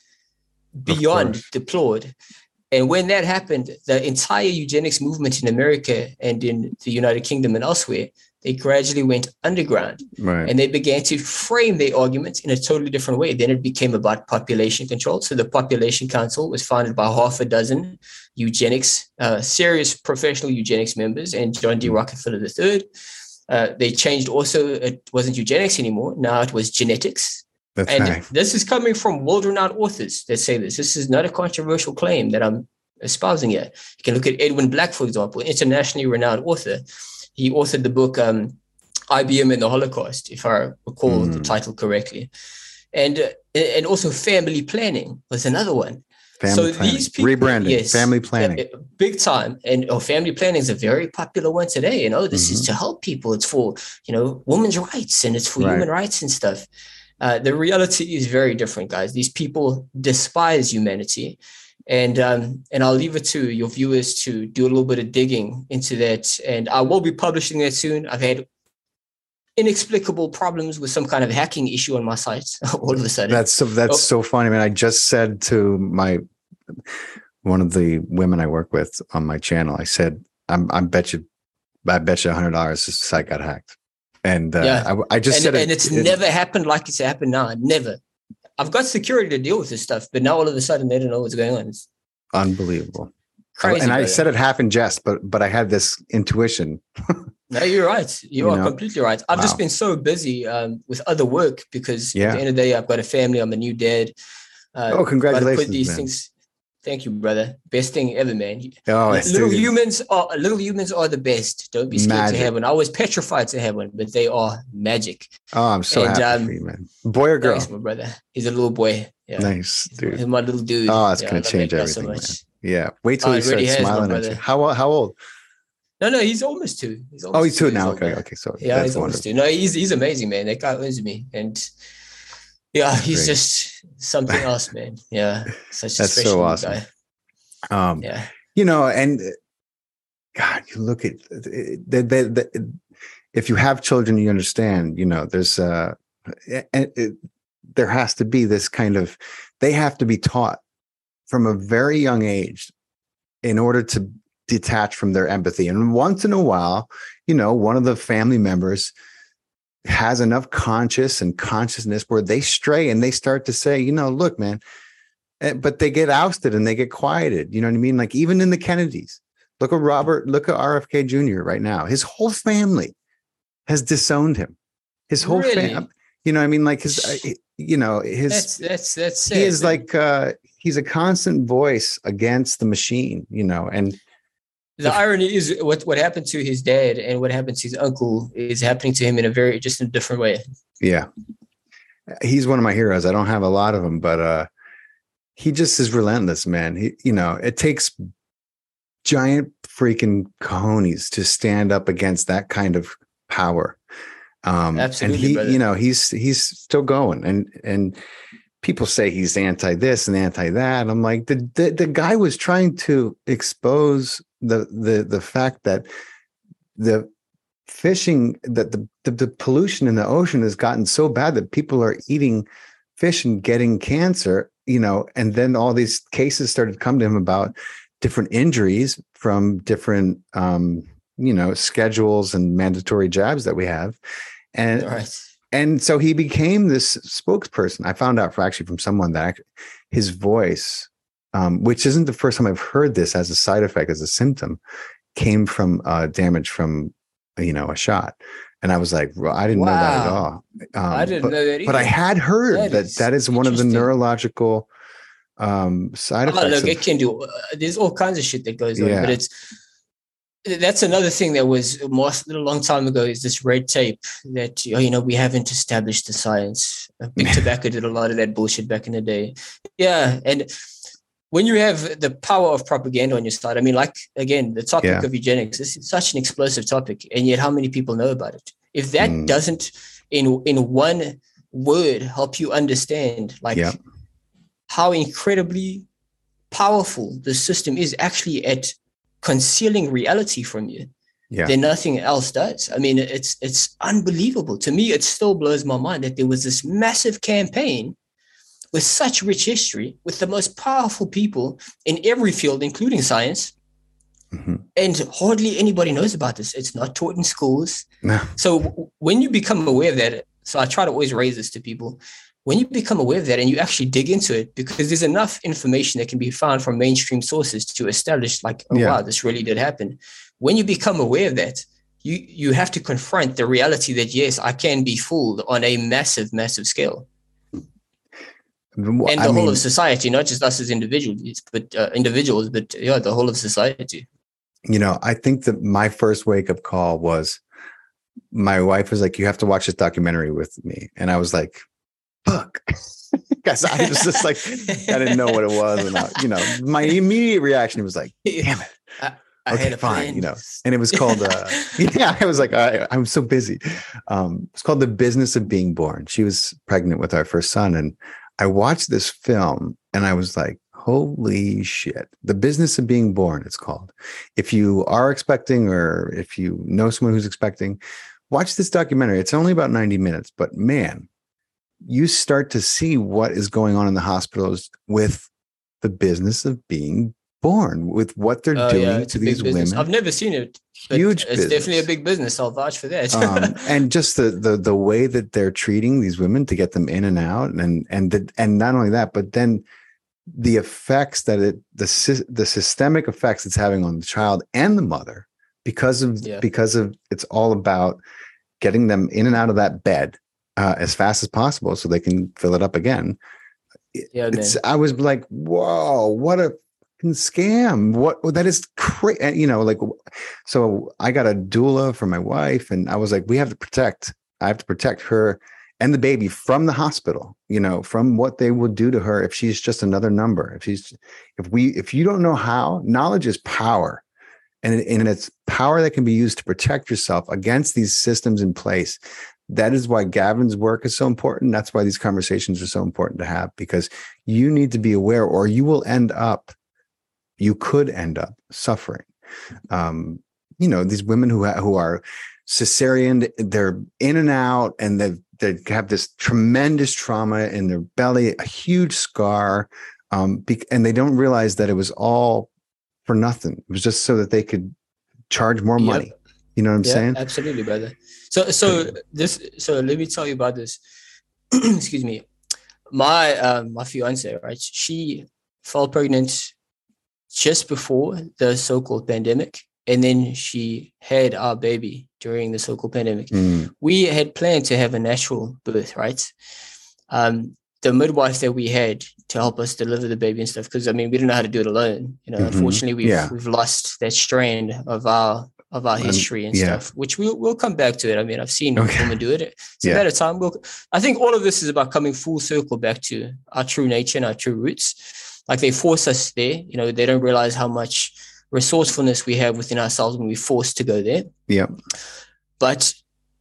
beyond deplored. And when that happened, the entire eugenics movement in America and in the United Kingdom and elsewhere, they gradually went underground. Right. And they began to frame their arguments in a totally different way. Then it became about population control. So the Population Council was founded by half a dozen eugenics, uh, serious professional eugenics members, and John D. Rockefeller the third. Uh, they changed also, it wasn't eugenics anymore. Now it was genetics. That's and right. This is coming from world-renowned authors that say this. This is not a controversial claim that I'm espousing here. You can look at Edwin Black, for example, internationally renowned author. He authored the book um, I B M and the Holocaust, if I recall mm. the title correctly. And uh, and also family planning was another one. Family so planning. These people, rebranding, yes, family planning. Uh, big time. And oh, family planning is a very popular one today. You know, this mm-hmm. is to help people. It's for, you know, women's rights and it's for right. human rights and stuff. Uh, the reality is very different, guys. These people despise humanity. And um, and I'll leave it to your viewers to do a little bit of digging into that. And I will be publishing that soon. I've had inexplicable problems with some kind of hacking issue on my site all of a sudden. That's so, that's oh. so funny, man. I just said to my one of the women I work with on my channel, I said, I'm I bet you I bet you a hundred dollars this site got hacked. And uh, yeah. I, I just and, said and it, it's it, never happened like it's happened now. Never. I've got security to deal with this stuff, but now all of a sudden they don't know what's going on. It's unbelievable. Crazy, and I brother. said it half in jest, but but I had this intuition. No, you're right. You, you are know? completely right. I've wow. just been so busy um, with other work because yeah. at the end of the day, I've got a family. I'm a new dad. Uh, oh, congratulations! Put these man. things. Thank you, brother. Best thing ever, man. Oh, little humans are little humans are the best. Don't be scared magic. to have one. I was petrified to have one, but they are magic. Oh, I'm so and, happy um, for you, man. Boy or girl? Thanks, my brother. He's a little boy. Yeah. Nice, dude. He's my little dude. Oh, it's yeah, gonna change everything, so man. Yeah. Wait till oh, he starts has, smiling at you. How how old? No, no, he's almost two. He's almost oh, he's two, two now. Old, okay, man. okay. So yeah, that's he's almost wonderful. two. No, he's he's amazing, man. That guy owns me, and yeah, that's he's great. just something else, man. Yeah, such a that's special so awesome. guy. Um, yeah, you know, and God, you look at the, the, the, if you have children, you understand. You know, there's uh, it, it, there has to be this kind of. They have to be taught from a very young age in order to detach from their empathy. And once in a while, you know, one of the family members has enough conscious and consciousness where they stray and they start to say, you know, look, man. But they get ousted and they get quieted. You know what I mean? Like even in the Kennedys, look at Robert, look at R F K Junior right now. His whole family has disowned him. His whole really? family, you know what I mean? Like his, uh, you know, his, that's, that's, that's he it, is man. like, uh, he's a constant voice against the machine, you know, and the if, irony is what, what happened to his dad and what happened to his uncle is happening to him in a very, just in a different way. Yeah. He's one of my heroes. I don't have a lot of them, but, uh, he just is relentless, man. He, you know, it takes giant freaking cojones to stand up against that kind of power. Um, Absolutely, and he, brother. you know, he's he's still going. And and people say he's anti this and anti that. I'm like, the the, the guy was trying to expose the the the fact that the fishing that the, the the pollution in the ocean has gotten so bad that people are eating fish and getting cancer. You know, and then all these cases started to come to him about different injuries from different, um, you know, schedules and mandatory jabs that we have. And, right. and so he became this spokesperson. I found out for actually from someone that actually, his voice, um, which isn't the first time I've heard this as a side effect, as a symptom, came from uh, damage from, you know, a shot. And I was like, well, I didn't wow. know that at all. Um, I didn't but, know that either. But I had heard that that is, that is one of the neurological um, side oh, effects. Look, of, it can do. Uh, there's all kinds of shit that goes on, yeah. but it's that's another thing that was most, a long time ago is this red tape that, you know, we haven't established the science. Big Tobacco did a lot of that bullshit back in the day. Yeah. And when you have the power of propaganda on your side, I mean, like, again, the topic yeah. of eugenics is such an explosive topic, and yet how many people know about it? If that mm. doesn't, in in one word, help you understand, like, yeah. how incredibly powerful the system is actually at concealing reality from you, yeah. then nothing else does. I mean, it's it's unbelievable. To me, it still blows my mind that there was this massive campaign with such rich history, with the most powerful people in every field, including science. Mm-hmm. And hardly anybody knows about this. It's not taught in schools. No. So w- when you become aware of that, so I try to always raise this to people, when you become aware of that and you actually dig into it, because there's enough information that can be found from mainstream sources to establish, like, oh, yeah. wow, this really did happen. When you become aware of that, you, you have to confront the reality that, yes, I can be fooled on a massive, massive scale. And the I whole mean, of society, not just us as individuals, but uh, individuals, but yeah, the whole of society. You know, I think that my first wake up call was my wife was like, you have to watch this documentary with me. And I was like, fuck. Because I was just like, I didn't know what it was. And I, you know, my immediate reaction was like, damn it. I, I okay, had a fine. plan. You know, and it was called, uh, yeah, I was like, I, I'm so busy. Um, it's called The Business of Being Born. She was pregnant with our first son. And I watched this film and I was like, holy shit. The Business of Being Born, it's called. If you are expecting, or if you know someone who's expecting, watch this documentary. It's only about ninety minutes, but man, you start to see what is going on in the hospitals with the business of being born, with what they're uh, doing yeah, to these women. I've never seen it. Huge It's business. Definitely a big business. I'll vouch for that. um, and just the, the the way that they're treating these women to get them in and out, and and the, and not only that, but then the effects that it the the systemic effects it's having on the child and the mother, because of yeah. because of it's all about getting them in and out of that bed uh, as fast as possible so they can fill it up again. Yeah, it's, I was like, whoa, what a scam. What that is crazy. You know, like, so I got a doula for my wife, and I was like, we have to protect, I have to protect her and the baby from the hospital, you know, from what they will do to her if she's just another number. If she's, if we, if you don't know how, knowledge is power. And, and it's power that can be used to protect yourself against these systems in place. That is why Gavin's work is so important. That's why these conversations are so important to have, because you need to be aware, or you will end up, you could end up suffering. Um, you know, these women who, ha- who are cesarean, they're in and out, and they they have this tremendous trauma in their belly, a huge scar, um, be- and they don't realize that it was all for nothing. It was just so that they could charge more money. Yep. You know what I'm yeah, saying? Absolutely, brother. So, so this, so let me tell you about this. Excuse me. My, um, my fiance, right? She fell pregnant just before the so-called pandemic, and then she had our baby during the so-called pandemic. Mm. We had planned to have a natural birth, right? Um, the midwife that we had to help us deliver the baby and stuff, because I mean, we didn't know how to do it alone. You know, mm-hmm. unfortunately, we've yeah. we've lost that strand of our of our history and yeah. stuff, which we'll we'll come back to it. I mean, I've seen okay. women do it. It's yeah. a matter of time. We'll, I think all of this is about coming full circle back to our true nature and our true roots. Like, they force us there. You know, they don't realize how much resourcefulness we have within ourselves when we're forced to go there. Yeah. But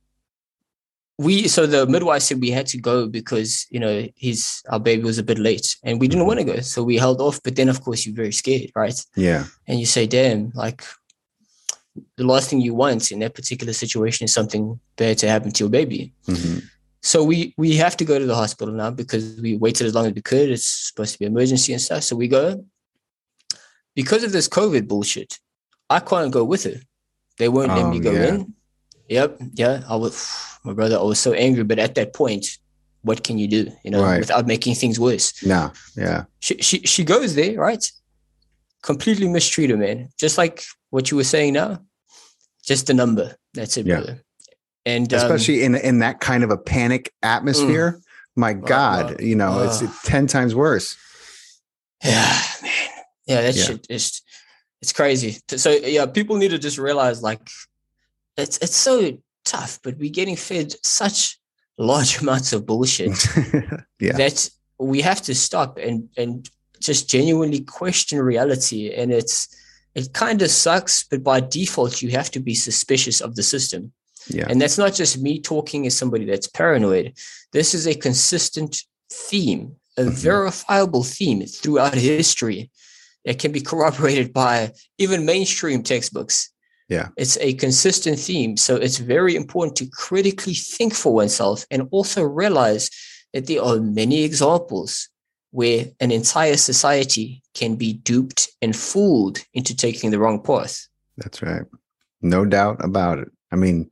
we, so the midwife said we had to go because, you know, his, our baby was a bit late and we didn't mm-hmm. want to go. So we held off. But then, of course, you're very scared, right? Yeah. And you say, damn, like, the last thing you want in that particular situation is something bad to happen to your baby. Mm-hmm. So we, we have to go to the hospital now because we waited as long as we could. It's supposed to be emergency and stuff. So we go. Because of this COVID bullshit, I can't go with her. They won't let um, me go yeah. in. Yep. Yeah. I was, my brother, I was so angry. But at that point, what can you do, you know, right. without making things worse? No. Yeah. She, she, she goes there, right? Completely mistreated, man. Just like what you were saying now. Just a number. That's it, yeah. brother. And especially um, in in that kind of a panic atmosphere, mm, my God, uh, uh, you know, uh, it's, it's ten times worse. Yeah, man. Yeah, that yeah. shit is. It's crazy. So yeah, people need to just realize like it's it's so tough, but we're getting fed such large amounts of bullshit yeah. that we have to stop and and just genuinely question reality. And it's it kind of sucks, but by default, you have to be suspicious of the system. Yeah. And that's not just me talking as somebody that's paranoid. This is a consistent theme, a mm-hmm. verifiable theme throughout history. It can be corroborated by even mainstream textbooks. Yeah. It's a consistent theme. So it's very important to critically think for oneself and also realize that there are many examples where an entire society can be duped and fooled into taking the wrong path. That's right. No doubt about it. I mean,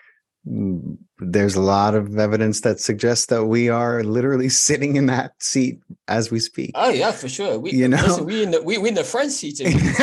there's a lot of evidence that suggests that we are literally sitting in that seat as we speak. Oh yeah, for sure. We, you know, listen, we in the we we in the front seat.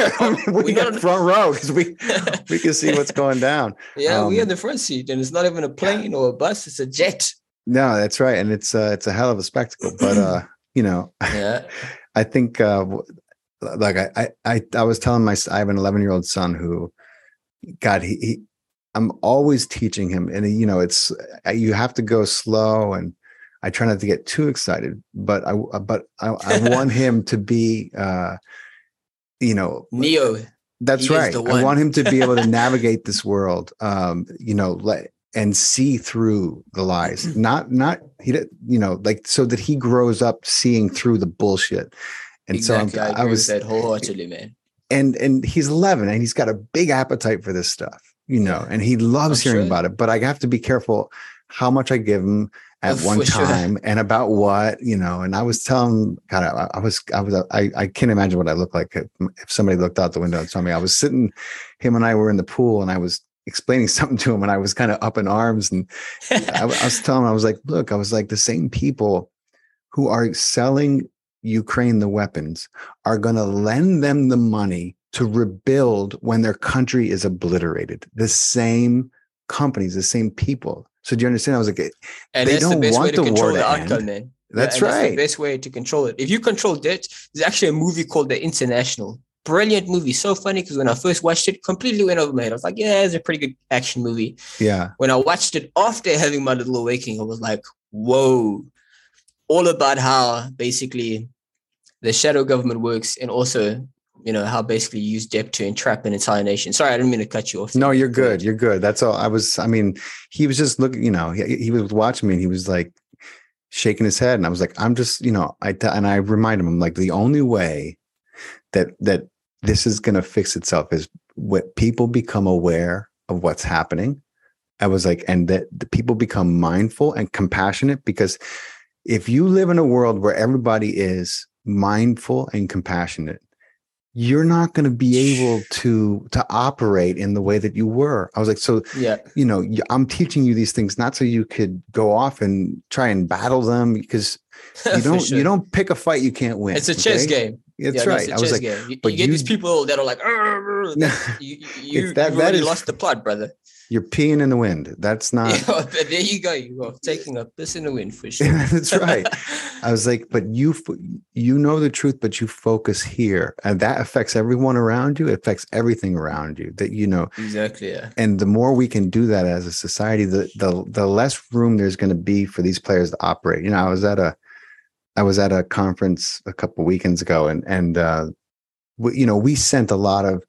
we got the front row because we we can see what's going down. Yeah, um, we're in the front seat, and it's not even a plane or a bus; it's a jet. No, that's right, and it's uh, it's a hell of a spectacle. But uh, you know, yeah, I think uh, like I I I was telling my I have an eleven year old son who, God, he. he I'm always teaching him, and you know, it's you have to go slow, and I try not to get too excited, but I but I, I want him to be, uh, you know, Neo. That's right. I want him to be able to navigate this world, um, you know, let and see through the lies. Not not he, you know, like so that he grows up seeing through the bullshit. And exactly. so I'm, I, I was with that wholeheartedly, man. And and he's eleven, and he's got a big appetite for this stuff. You know, and he loves I'm hearing sure. about it, but I have to be careful how much I give him at oh, one time sure. and about what, you know, and I was telling, God, I, I was, I was, I, I can't imagine what I look like if, if somebody looked out the window and saw me. I was sitting, him and I were in the pool, and I was explaining something to him, and I was kind of up in arms, and I, I was telling him, I was like, look, I was like, the same people who are selling Ukraine the weapons are going to lend them the money to rebuild when their country is obliterated. The same companies, the same people. So do you understand? I was like, and they that's don't the best want way to the control war the to outcome, end. man. That's yeah, right. That's the best way to control it. If you control debt, there's actually a movie called The International. Brilliant movie. So funny because when I first watched it, completely went over my head. I was like, yeah, it's a pretty good action movie. Yeah. When I watched it after having my little awakening, I was like, whoa. All about how basically the shadow government works, and also, you know, how basically you use debt to entrap an entire nation. Sorry, I didn't mean to cut you off. No, you're good. You're good. That's all. I was, I mean, he was just looking, you know, he, he was watching me, and he was like shaking his head. And I was like, I'm just, you know, I, and I remind him, I'm like, the only way that, that this is going to fix itself is what people become aware of what's happening. I was like, and that the people become mindful and compassionate, because if you live in a world where everybody is mindful and compassionate, you're not going to be able to to operate in the way that you were. I was like, so, yeah, you know, I'm teaching you these things not so you could go off and try and battle them, because you don't sure. you don't pick a fight you can't win. It's a chess okay? game. That's yeah, right. I was like, game. You, but you get you, these people that are like, that, you, you, that, you've that already is, lost the plot, brother. You're peeing in the wind. That's not. Yeah, there you go. You are taking a piss in the wind for sure. That's right. I was like, but you, you know the truth, but you focus here, and that affects everyone around you. It affects everything around you. That you know exactly. Yeah. And the more we can do that as a society, the the the less room there's going to be for these players to operate. You know, I was at a, I was at a conference a couple of weekends ago, and and uh, we, you know, we sent a lot of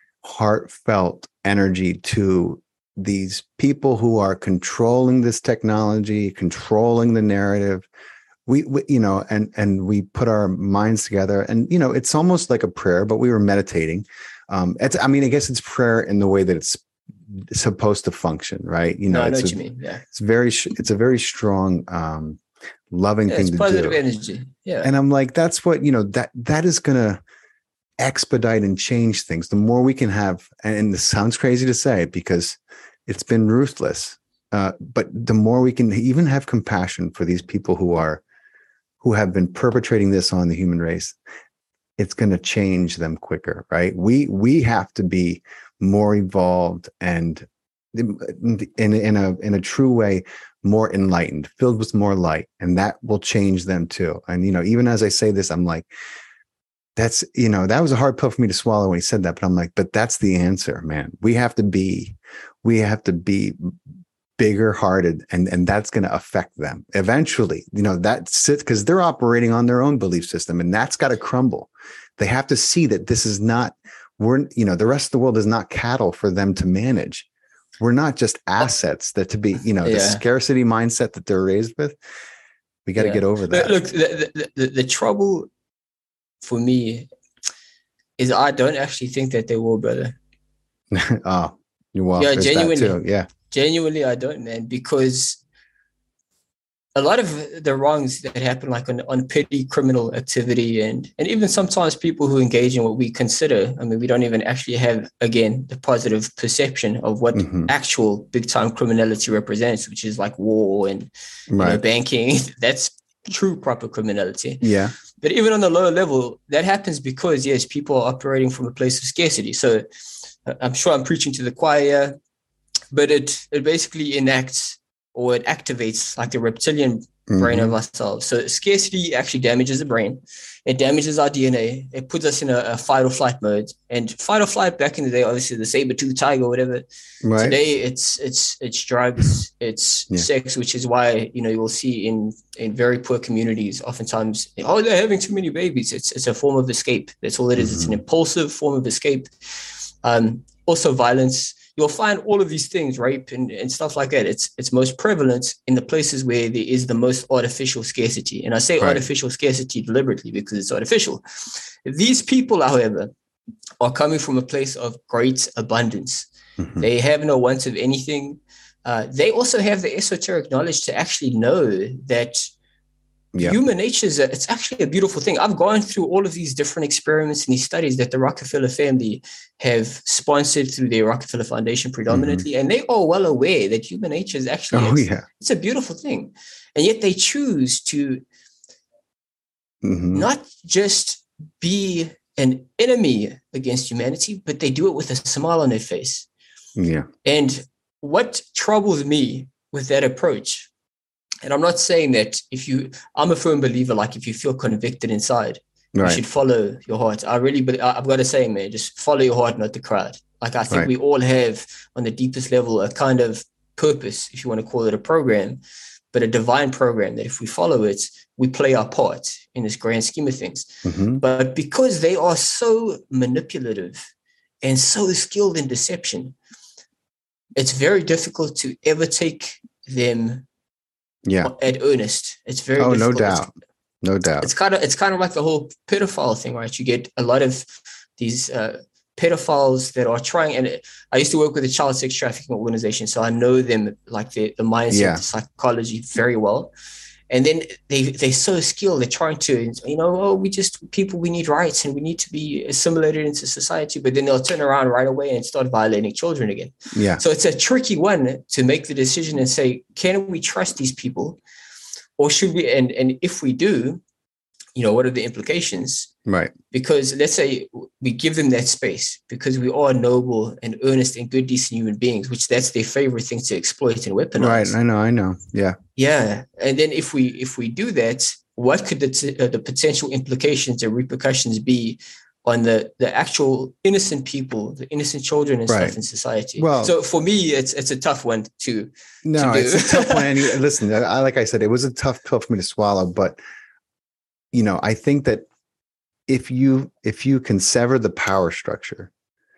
heartfelt energy to these people who are controlling this technology, controlling the narrative. We, we, you know, and and we put our minds together, and you know, it's almost like a prayer, but we were meditating. Um, it's, I mean, I guess it's prayer in the way that it's supposed to function, right? You know, no, I know it's what a, you mean. Yeah, it's very, it's a very strong, um, loving yeah, thing it's to positive do. energy. Yeah, and I'm like, that's what you know that that is gonna expedite and change things. The more we can have, and this sounds crazy to say because it's been ruthless, uh, but the more we can even have compassion for these people who are, who have been perpetrating this on the human race, it's going to change them quicker, right? We we have to be more evolved and in in a in a true way, more enlightened, filled with more light, and that will change them too. And you know, even as I say this, I'm like, that's, you know, that was a hard pill for me to swallow when he said that, but I'm like, but that's the answer, man. We have to be, we have to be bigger hearted, and, and that's going to affect them eventually. You know, that's it, because they're operating on their own belief system, and that's got to crumble. They have to see that this is not, we're, you know, the rest of the world is not cattle for them to manage. We're not just assets that to be, you know, yeah. the scarcity mindset that they're raised with. We got to yeah. get over that. Look, the, the, the, the trouble for me is I don't actually think that they will, brother. Oh, well, yeah, genuinely. Too. Yeah. Genuinely, I don't, man, because a lot of the wrongs that happen, like on, on petty criminal activity, and and even sometimes people who engage in what we consider, I mean, we don't even actually have, again, the positive perception of what mm-hmm. actual big time criminality represents, which is like war and right. you know, banking. That's true proper criminality. Yeah. But even on the lower level, that happens because, yes, people are operating from a place of scarcity. So I'm sure I'm preaching to the choir, but it it basically enacts or it activates like the reptilian brain mm-hmm. of ourselves. So scarcity actually damages the brain. It damages our D N A. It puts us in a, a fight or flight mode. And fight or flight back in the day, obviously the saber-tooth tiger or whatever. Right. Today it's it's it's drugs, it's yeah. sex, which is why, you know, you'll see in in very poor communities oftentimes, oh, they're having too many babies. It's it's a form of escape. That's all it is. Mm-hmm. It's an impulsive form of escape. Um, also violence. You'll find all of these things, rape and, and stuff like that. It's it's most prevalent in the places where there is the most artificial scarcity. And I say right. artificial scarcity deliberately because it's artificial. These people, however, are coming from a place of great abundance. Mm-hmm. They have no want of anything. Uh, they also have the esoteric knowledge to actually know that yeah. human nature is a, it's actually a beautiful thing. I've gone through all of these different experiments and these studies that the Rockefeller family have sponsored through their Rockefeller Foundation predominantly. Mm-hmm. And they are well aware that human nature is actually, oh, it's, yeah. it's a beautiful thing. And yet they choose to mm-hmm. not just be an enemy against humanity, but they do it with a smile on their face. Yeah. And what troubles me with that approach, and I'm not saying that if you, I'm a firm believer, like if you feel convicted inside, right. you should follow your heart. I really, but I've got to say, man, just follow your heart, not the crowd. Like I think right. we all have on the deepest level, a kind of purpose, if you want to call it a program, but a divine program that if we follow it, we play our part in this grand scheme of things. Mm-hmm. But because they are so manipulative and so skilled in deception, it's very difficult to ever take them yeah at earnest. It's very oh difficult. no doubt no doubt it's kind of it's kind of like the whole pedophile thing, right? You get a lot of these uh pedophiles that are trying, and it, I used to work with a child sex trafficking organization, so I know them, like the, the mindset, yeah. the psychology very well. And then they they're so skilled, they're trying to, you know, oh, we just people, we need rights and we need to be assimilated into society, but then they'll turn around right away and start violating children again. Yeah. So it's a tricky one to make the decision and say, can we trust these people, or should we? And and if we do, you know, what are the implications? Right. Because let's say we give them that space because we are noble and earnest and good, decent human beings, which that's their favorite thing to exploit and weaponize. Right. I know. I know. Yeah. Yeah. And then if we if we do that, what could the t- uh, the potential implications or repercussions be on the the actual innocent people, the innocent children and right. stuff in society? Well, so for me, it's it's a tough one to no, to do. It's a tough one. And you, listen, I like I said, it was a tough pill for me to swallow, but you know, I think that if you if you can sever the power structure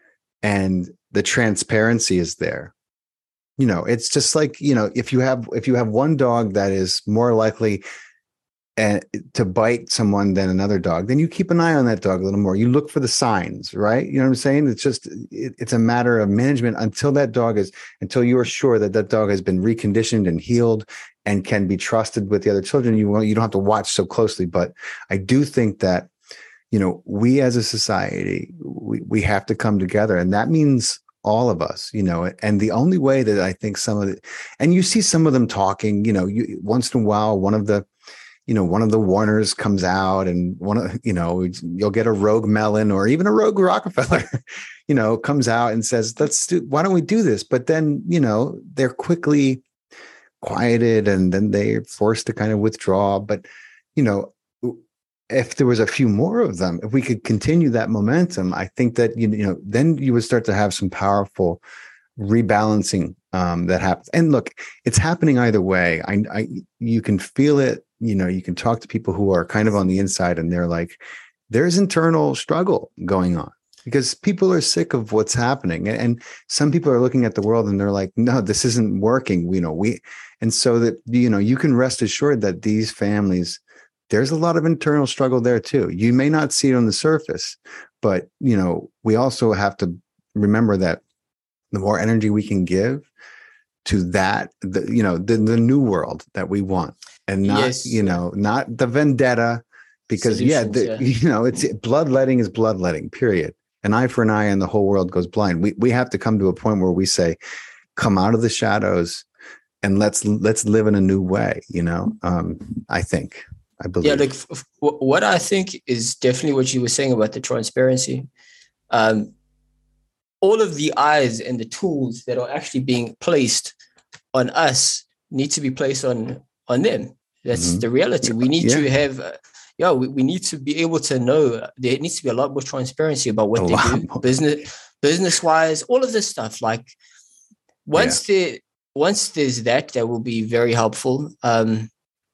and the transparency is there, you know, it's just like, you know, if you have if you have one dog that is more likely uh, to bite someone than another dog, then you keep an eye on that dog a little more. You look for the signs, right? You know what I'm saying? It's just it, it's a matter of management until that dog is until you are sure that that dog has been reconditioned and healed and can be trusted with the other children. You won't, you don't have to watch so closely. But I do think that, you know, we as a society, we, we have to come together, and that means all of us, you know, and the only way that I think some of the, and you see some of them talking, you know, you, once in a while, one of the, you know, one of the Warners comes out and one of, you know, you'll get a rogue Mellon or even a rogue Rockefeller, you know, comes out and says, let's do, why don't we do this? But then, you know, they're quickly quieted and then they're forced to kind of withdraw. But, you know, if there was a few more of them, if we could continue that momentum, I think that, you know, then you would start to have some powerful rebalancing um, that happens. And look, it's happening either way. I, I, you can feel it, you know, you can talk to people who are kind of on the inside and they're like, there's internal struggle going on because people are sick of what's happening. And, and some people are looking at the world and they're like, no, this isn't working. You know, we, and so that, you know, you can rest assured that these families, there's a lot of internal struggle there too. You may not see it on the surface, but, you know, we also have to remember that the more energy we can give to that, the, you know, the, the new world that we want, and not, yes. you know, not the vendetta, because Solutions, yeah, the, yeah, you know, it's bloodletting is bloodletting, period. An eye for an eye and the whole world goes blind. We we have to come to a point where we say, come out of the shadows and let's, let's live in a new way. You know, um, I think, I believe. Yeah. Like f- what I think is definitely what you were saying about the transparency. Um, all of the eyes and the tools that are actually being placed on us need to be placed on, on them. That's mm-hmm. the reality. We need yeah. to have, uh, yeah, we, we need to be able to know. There needs to be a lot more transparency about what a they do, more. business, business wise, all of this stuff. Like once yeah. there, once there's that, that will be very helpful. Um,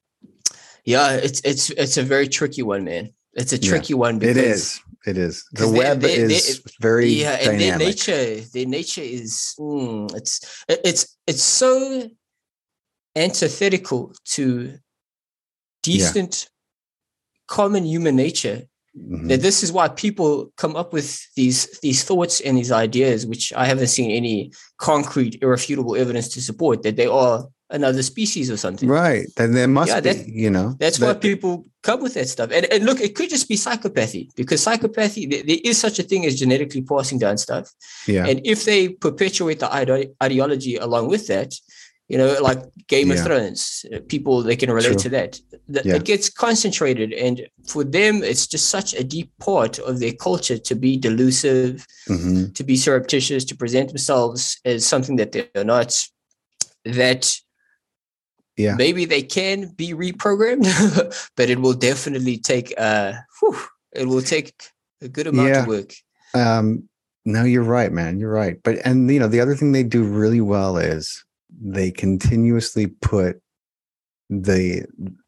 yeah, it's, it's, it's a very tricky one, man. It's a tricky yeah. one because it is. It is. The web they, they, is they, very yeah, and dynamic. Their nature, their nature is mm, it's it's it's so antithetical to decent, yeah. common human nature mm-hmm. that this is why people come up with these these thoughts and these ideas, which I haven't seen any concrete, irrefutable evidence to support that they are another species or something. Right. Then there must yeah, that, be, you know. That's that, why people come with that stuff. And, and look, it could just be psychopathy, because psychopathy, there, there is such a thing as genetically passing down stuff. Yeah. And if they perpetuate the ide- ideology along with that, you know, like Game yeah. of Thrones, people, they can relate True. to that. The, yeah. It gets concentrated. And for them, it's just such a deep part of their culture to be delusive, mm-hmm. to be surreptitious, to present themselves as something that they're not, that yeah. maybe they can be reprogrammed, but it will definitely take, uh, whew, it will take a good amount yeah. of work. Um, no, you're right, man. You're right. But, and you know, the other thing they do really well is they continuously put the,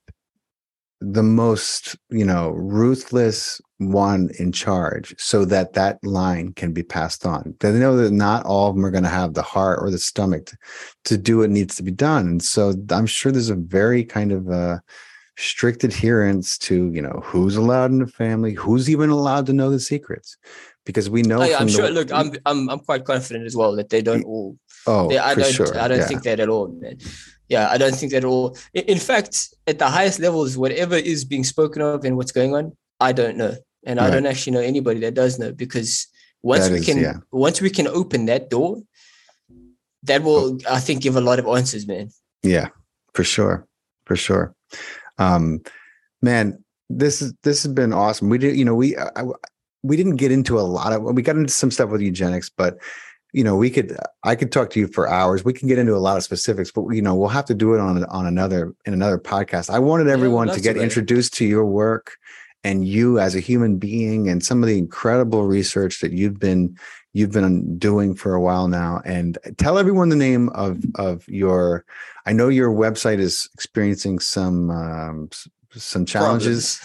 the most, you know, ruthless one in charge so that that line can be passed on. They know that not all of them are going to have the heart or the stomach to, to do what needs to be done. And so I'm sure there's a very kind of uh, strict adherence to, you know, who's allowed in the family, who's even allowed to know the secrets, because we know. Oh, yeah, I'm the, sure. Look, I'm, I'm, I'm quite confident as well that they don't all. Oh, they, I for don't, sure. I don't yeah. think that at all, man. Yeah, I don't think that at all. In, in fact, at the highest levels, whatever is being spoken of and what's going on, I don't know. And right. I don't actually know anybody that does know, because once that we is, can, yeah. once we can open that door, that will, oh. I think, give a lot of answers, man. Yeah, for sure. For sure. Um, man, this is, this has been awesome. We did, you know, we, I, we didn't get into a lot of, we got into some stuff with eugenics, but you know, we could, I could talk to you for hours. We can get into a lot of specifics, but you know, we'll have to do it on, on another, in another podcast. I wanted everyone yeah, to get to introduced to your work and you as a human being and some of the incredible research that you've been, you've been doing for a while now. And tell everyone the name of, of your, I know your website is experiencing some, um, some challenges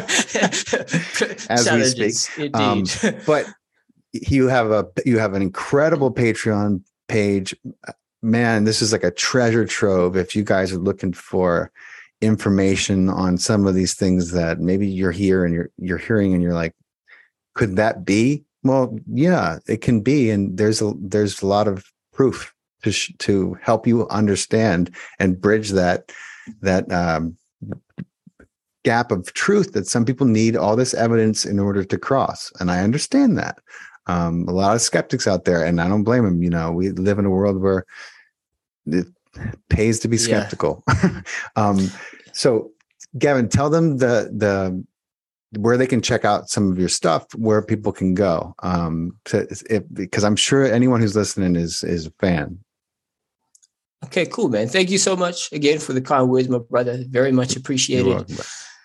as challenges, we speak. Um, but you have a you have an incredible Patreon page, man. This is like a treasure trove if you guys are looking for information on some of these things that maybe you're here and you're you're hearing and you're like, could that be? Well, yeah, it can be, and there's a there's a lot of proof to sh- to help you understand and bridge that that um, gap of truth that some people need all this evidence in order to cross, and I understand that. Um, a lot of skeptics out there, and I don't blame them. You know, we live in a world where it pays to be skeptical. Yeah. um, so, Gavin, tell them the the where they can check out some of your stuff, where people can go. Um, to, if, because I'm sure anyone who's listening is is a fan. Okay, cool, man. Thank you so much again for the kind words, my brother. Very much appreciated.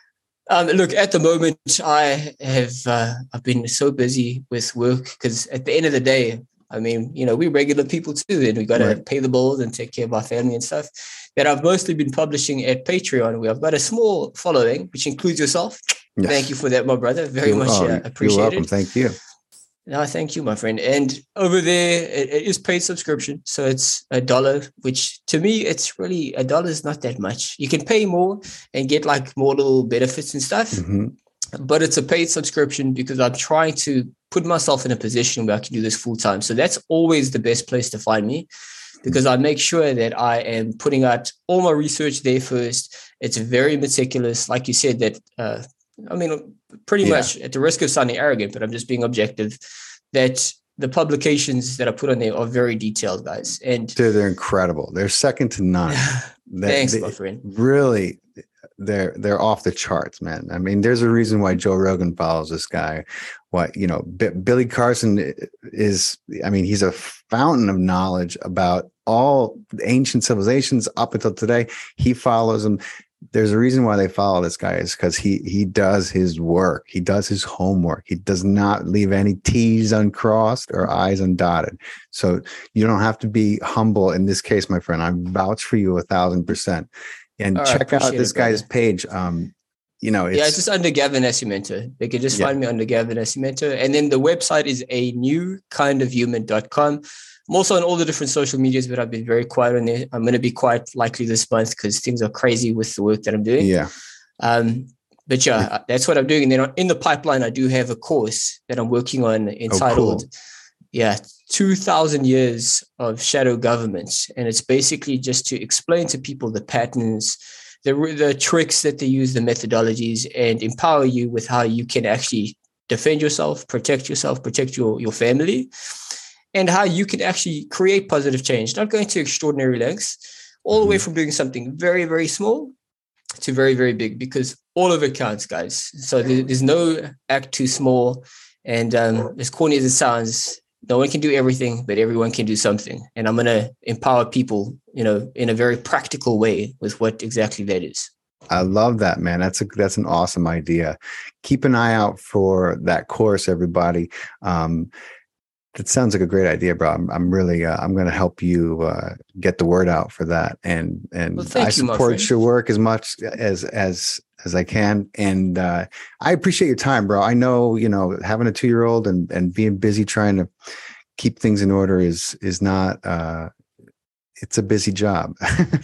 Um, look, at the moment, I have uh, I've been so busy with work because at the end of the day, I mean, you know, we're regular people too, and we got to Right. pay the bills and take care of our family and stuff. That I've mostly been publishing at Patreon, where I've got a small following, which includes yourself. Yes. Thank you for that, my brother. Very You're, much oh, uh, appreciated. You're welcome. Thank you. No, thank you, my friend. And over there, it, it is paid subscription. So it's a dollar, which to me, it's really a dollar is not that much. You can pay more and get like more little benefits and stuff. Mm-hmm. But it's a paid subscription because I'm trying to put myself in a position where I can do this full time. So that's always the best place to find me because I make sure that I am putting out all my research there first. It's very meticulous. Like you said, that, uh, I mean, pretty yeah. much at the risk of sounding arrogant, but I'm just being objective, that the publications that I put on there are very detailed, guys. And Dude, they're incredible. They're second to none. Thanks, they, my friend. Really, they're they're off the charts, man. I mean, there's a reason why Joe Rogan follows this guy. What, you know, B- Billy Carson is, I mean, he's a fountain of knowledge about all ancient civilizations up until today. He follows them. There's a reason why they follow this guy is because he he does his work. He does his homework. He does not leave any T's uncrossed or I's undotted. So you don't have to be humble in this case, my friend. I vouch for you a thousand percent. And oh, check out this it, guy's page. Um, you know, it's, yeah, it's just under Gavin Nascimento. They can just yeah. find me under Gavin Nascimento. And then the website is a new kind of human dot com. I'm also on all the different social medias, but I've been very quiet on there. I'm going to be quiet likely this month because things are crazy with the work that I'm doing. Yeah. Um, but yeah, yeah, that's what I'm doing. And then in the pipeline, I do have a course that I'm working on entitled, oh, cool. yeah, two thousand years of shadow governments. And it's basically just to explain to people the patterns, the, the tricks that they use, the methodologies, and empower you with how you can actually defend yourself, protect yourself, protect your, your family, and how you can actually create positive change, not going to extraordinary lengths, all the way from doing something very, very small to very, very big, because all of it counts, guys. So there's no act too small. And um, as corny as it sounds, no one can do everything, but everyone can do something. And I'm going to empower people, you know, in a very practical way with what exactly that is. I love that, man. That's a, that's an awesome idea. Keep an eye out for that course, everybody. Um, That sounds like a great idea, bro. I'm, I'm really, uh, I'm going to help you uh, get the word out for that, and and well, I you, support your work as much as as as I can, and uh, I appreciate your time, bro. I know, you know, having a two year old and and being busy trying to keep things in order is is not. Uh, it's a busy job.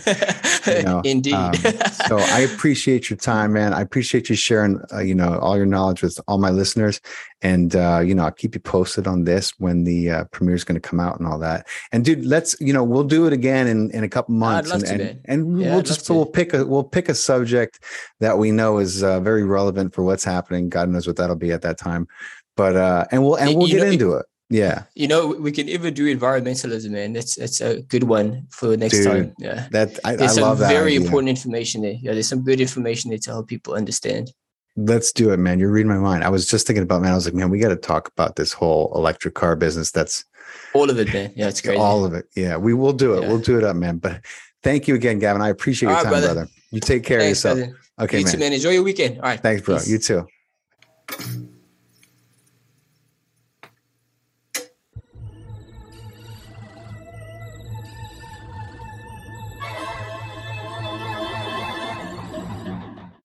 You know? Indeed. um, so I appreciate your time, man. I appreciate you sharing, uh, you know, all your knowledge with all my listeners. And, uh, you know, I'll keep you posted on this when the uh, premiere is going to come out and all that. And dude, let's, you know, we'll do it again in, in a couple months. I'd love and, to, and, and yeah, we'll I'd just, we'll pick a, we'll pick a subject that we know is uh, very relevant for what's happening. God knows what that'll be at that time. But, uh, and we'll, and we'll you get know, into it. Yeah. You know, we can even do environmentalism, man. That's that's a good one for next Dude, time. Yeah. That I, there's I some love that very idea. important information there. Yeah, there's some good information there to help people understand. Let's do it, man. You're reading my mind. I was just thinking about, man, I was like, man, we got to talk about this whole electric car business. That's all of it, man. Yeah, it's crazy. All of it. Yeah, we will do it. Yeah. We'll do it up, man. But thank you again, Gavin. I appreciate your all time, right, brother. brother. You take care Thanks, of yourself. Brother. Okay, you man. too, man. Enjoy your weekend. All right. Thanks, bro. Peace. You too.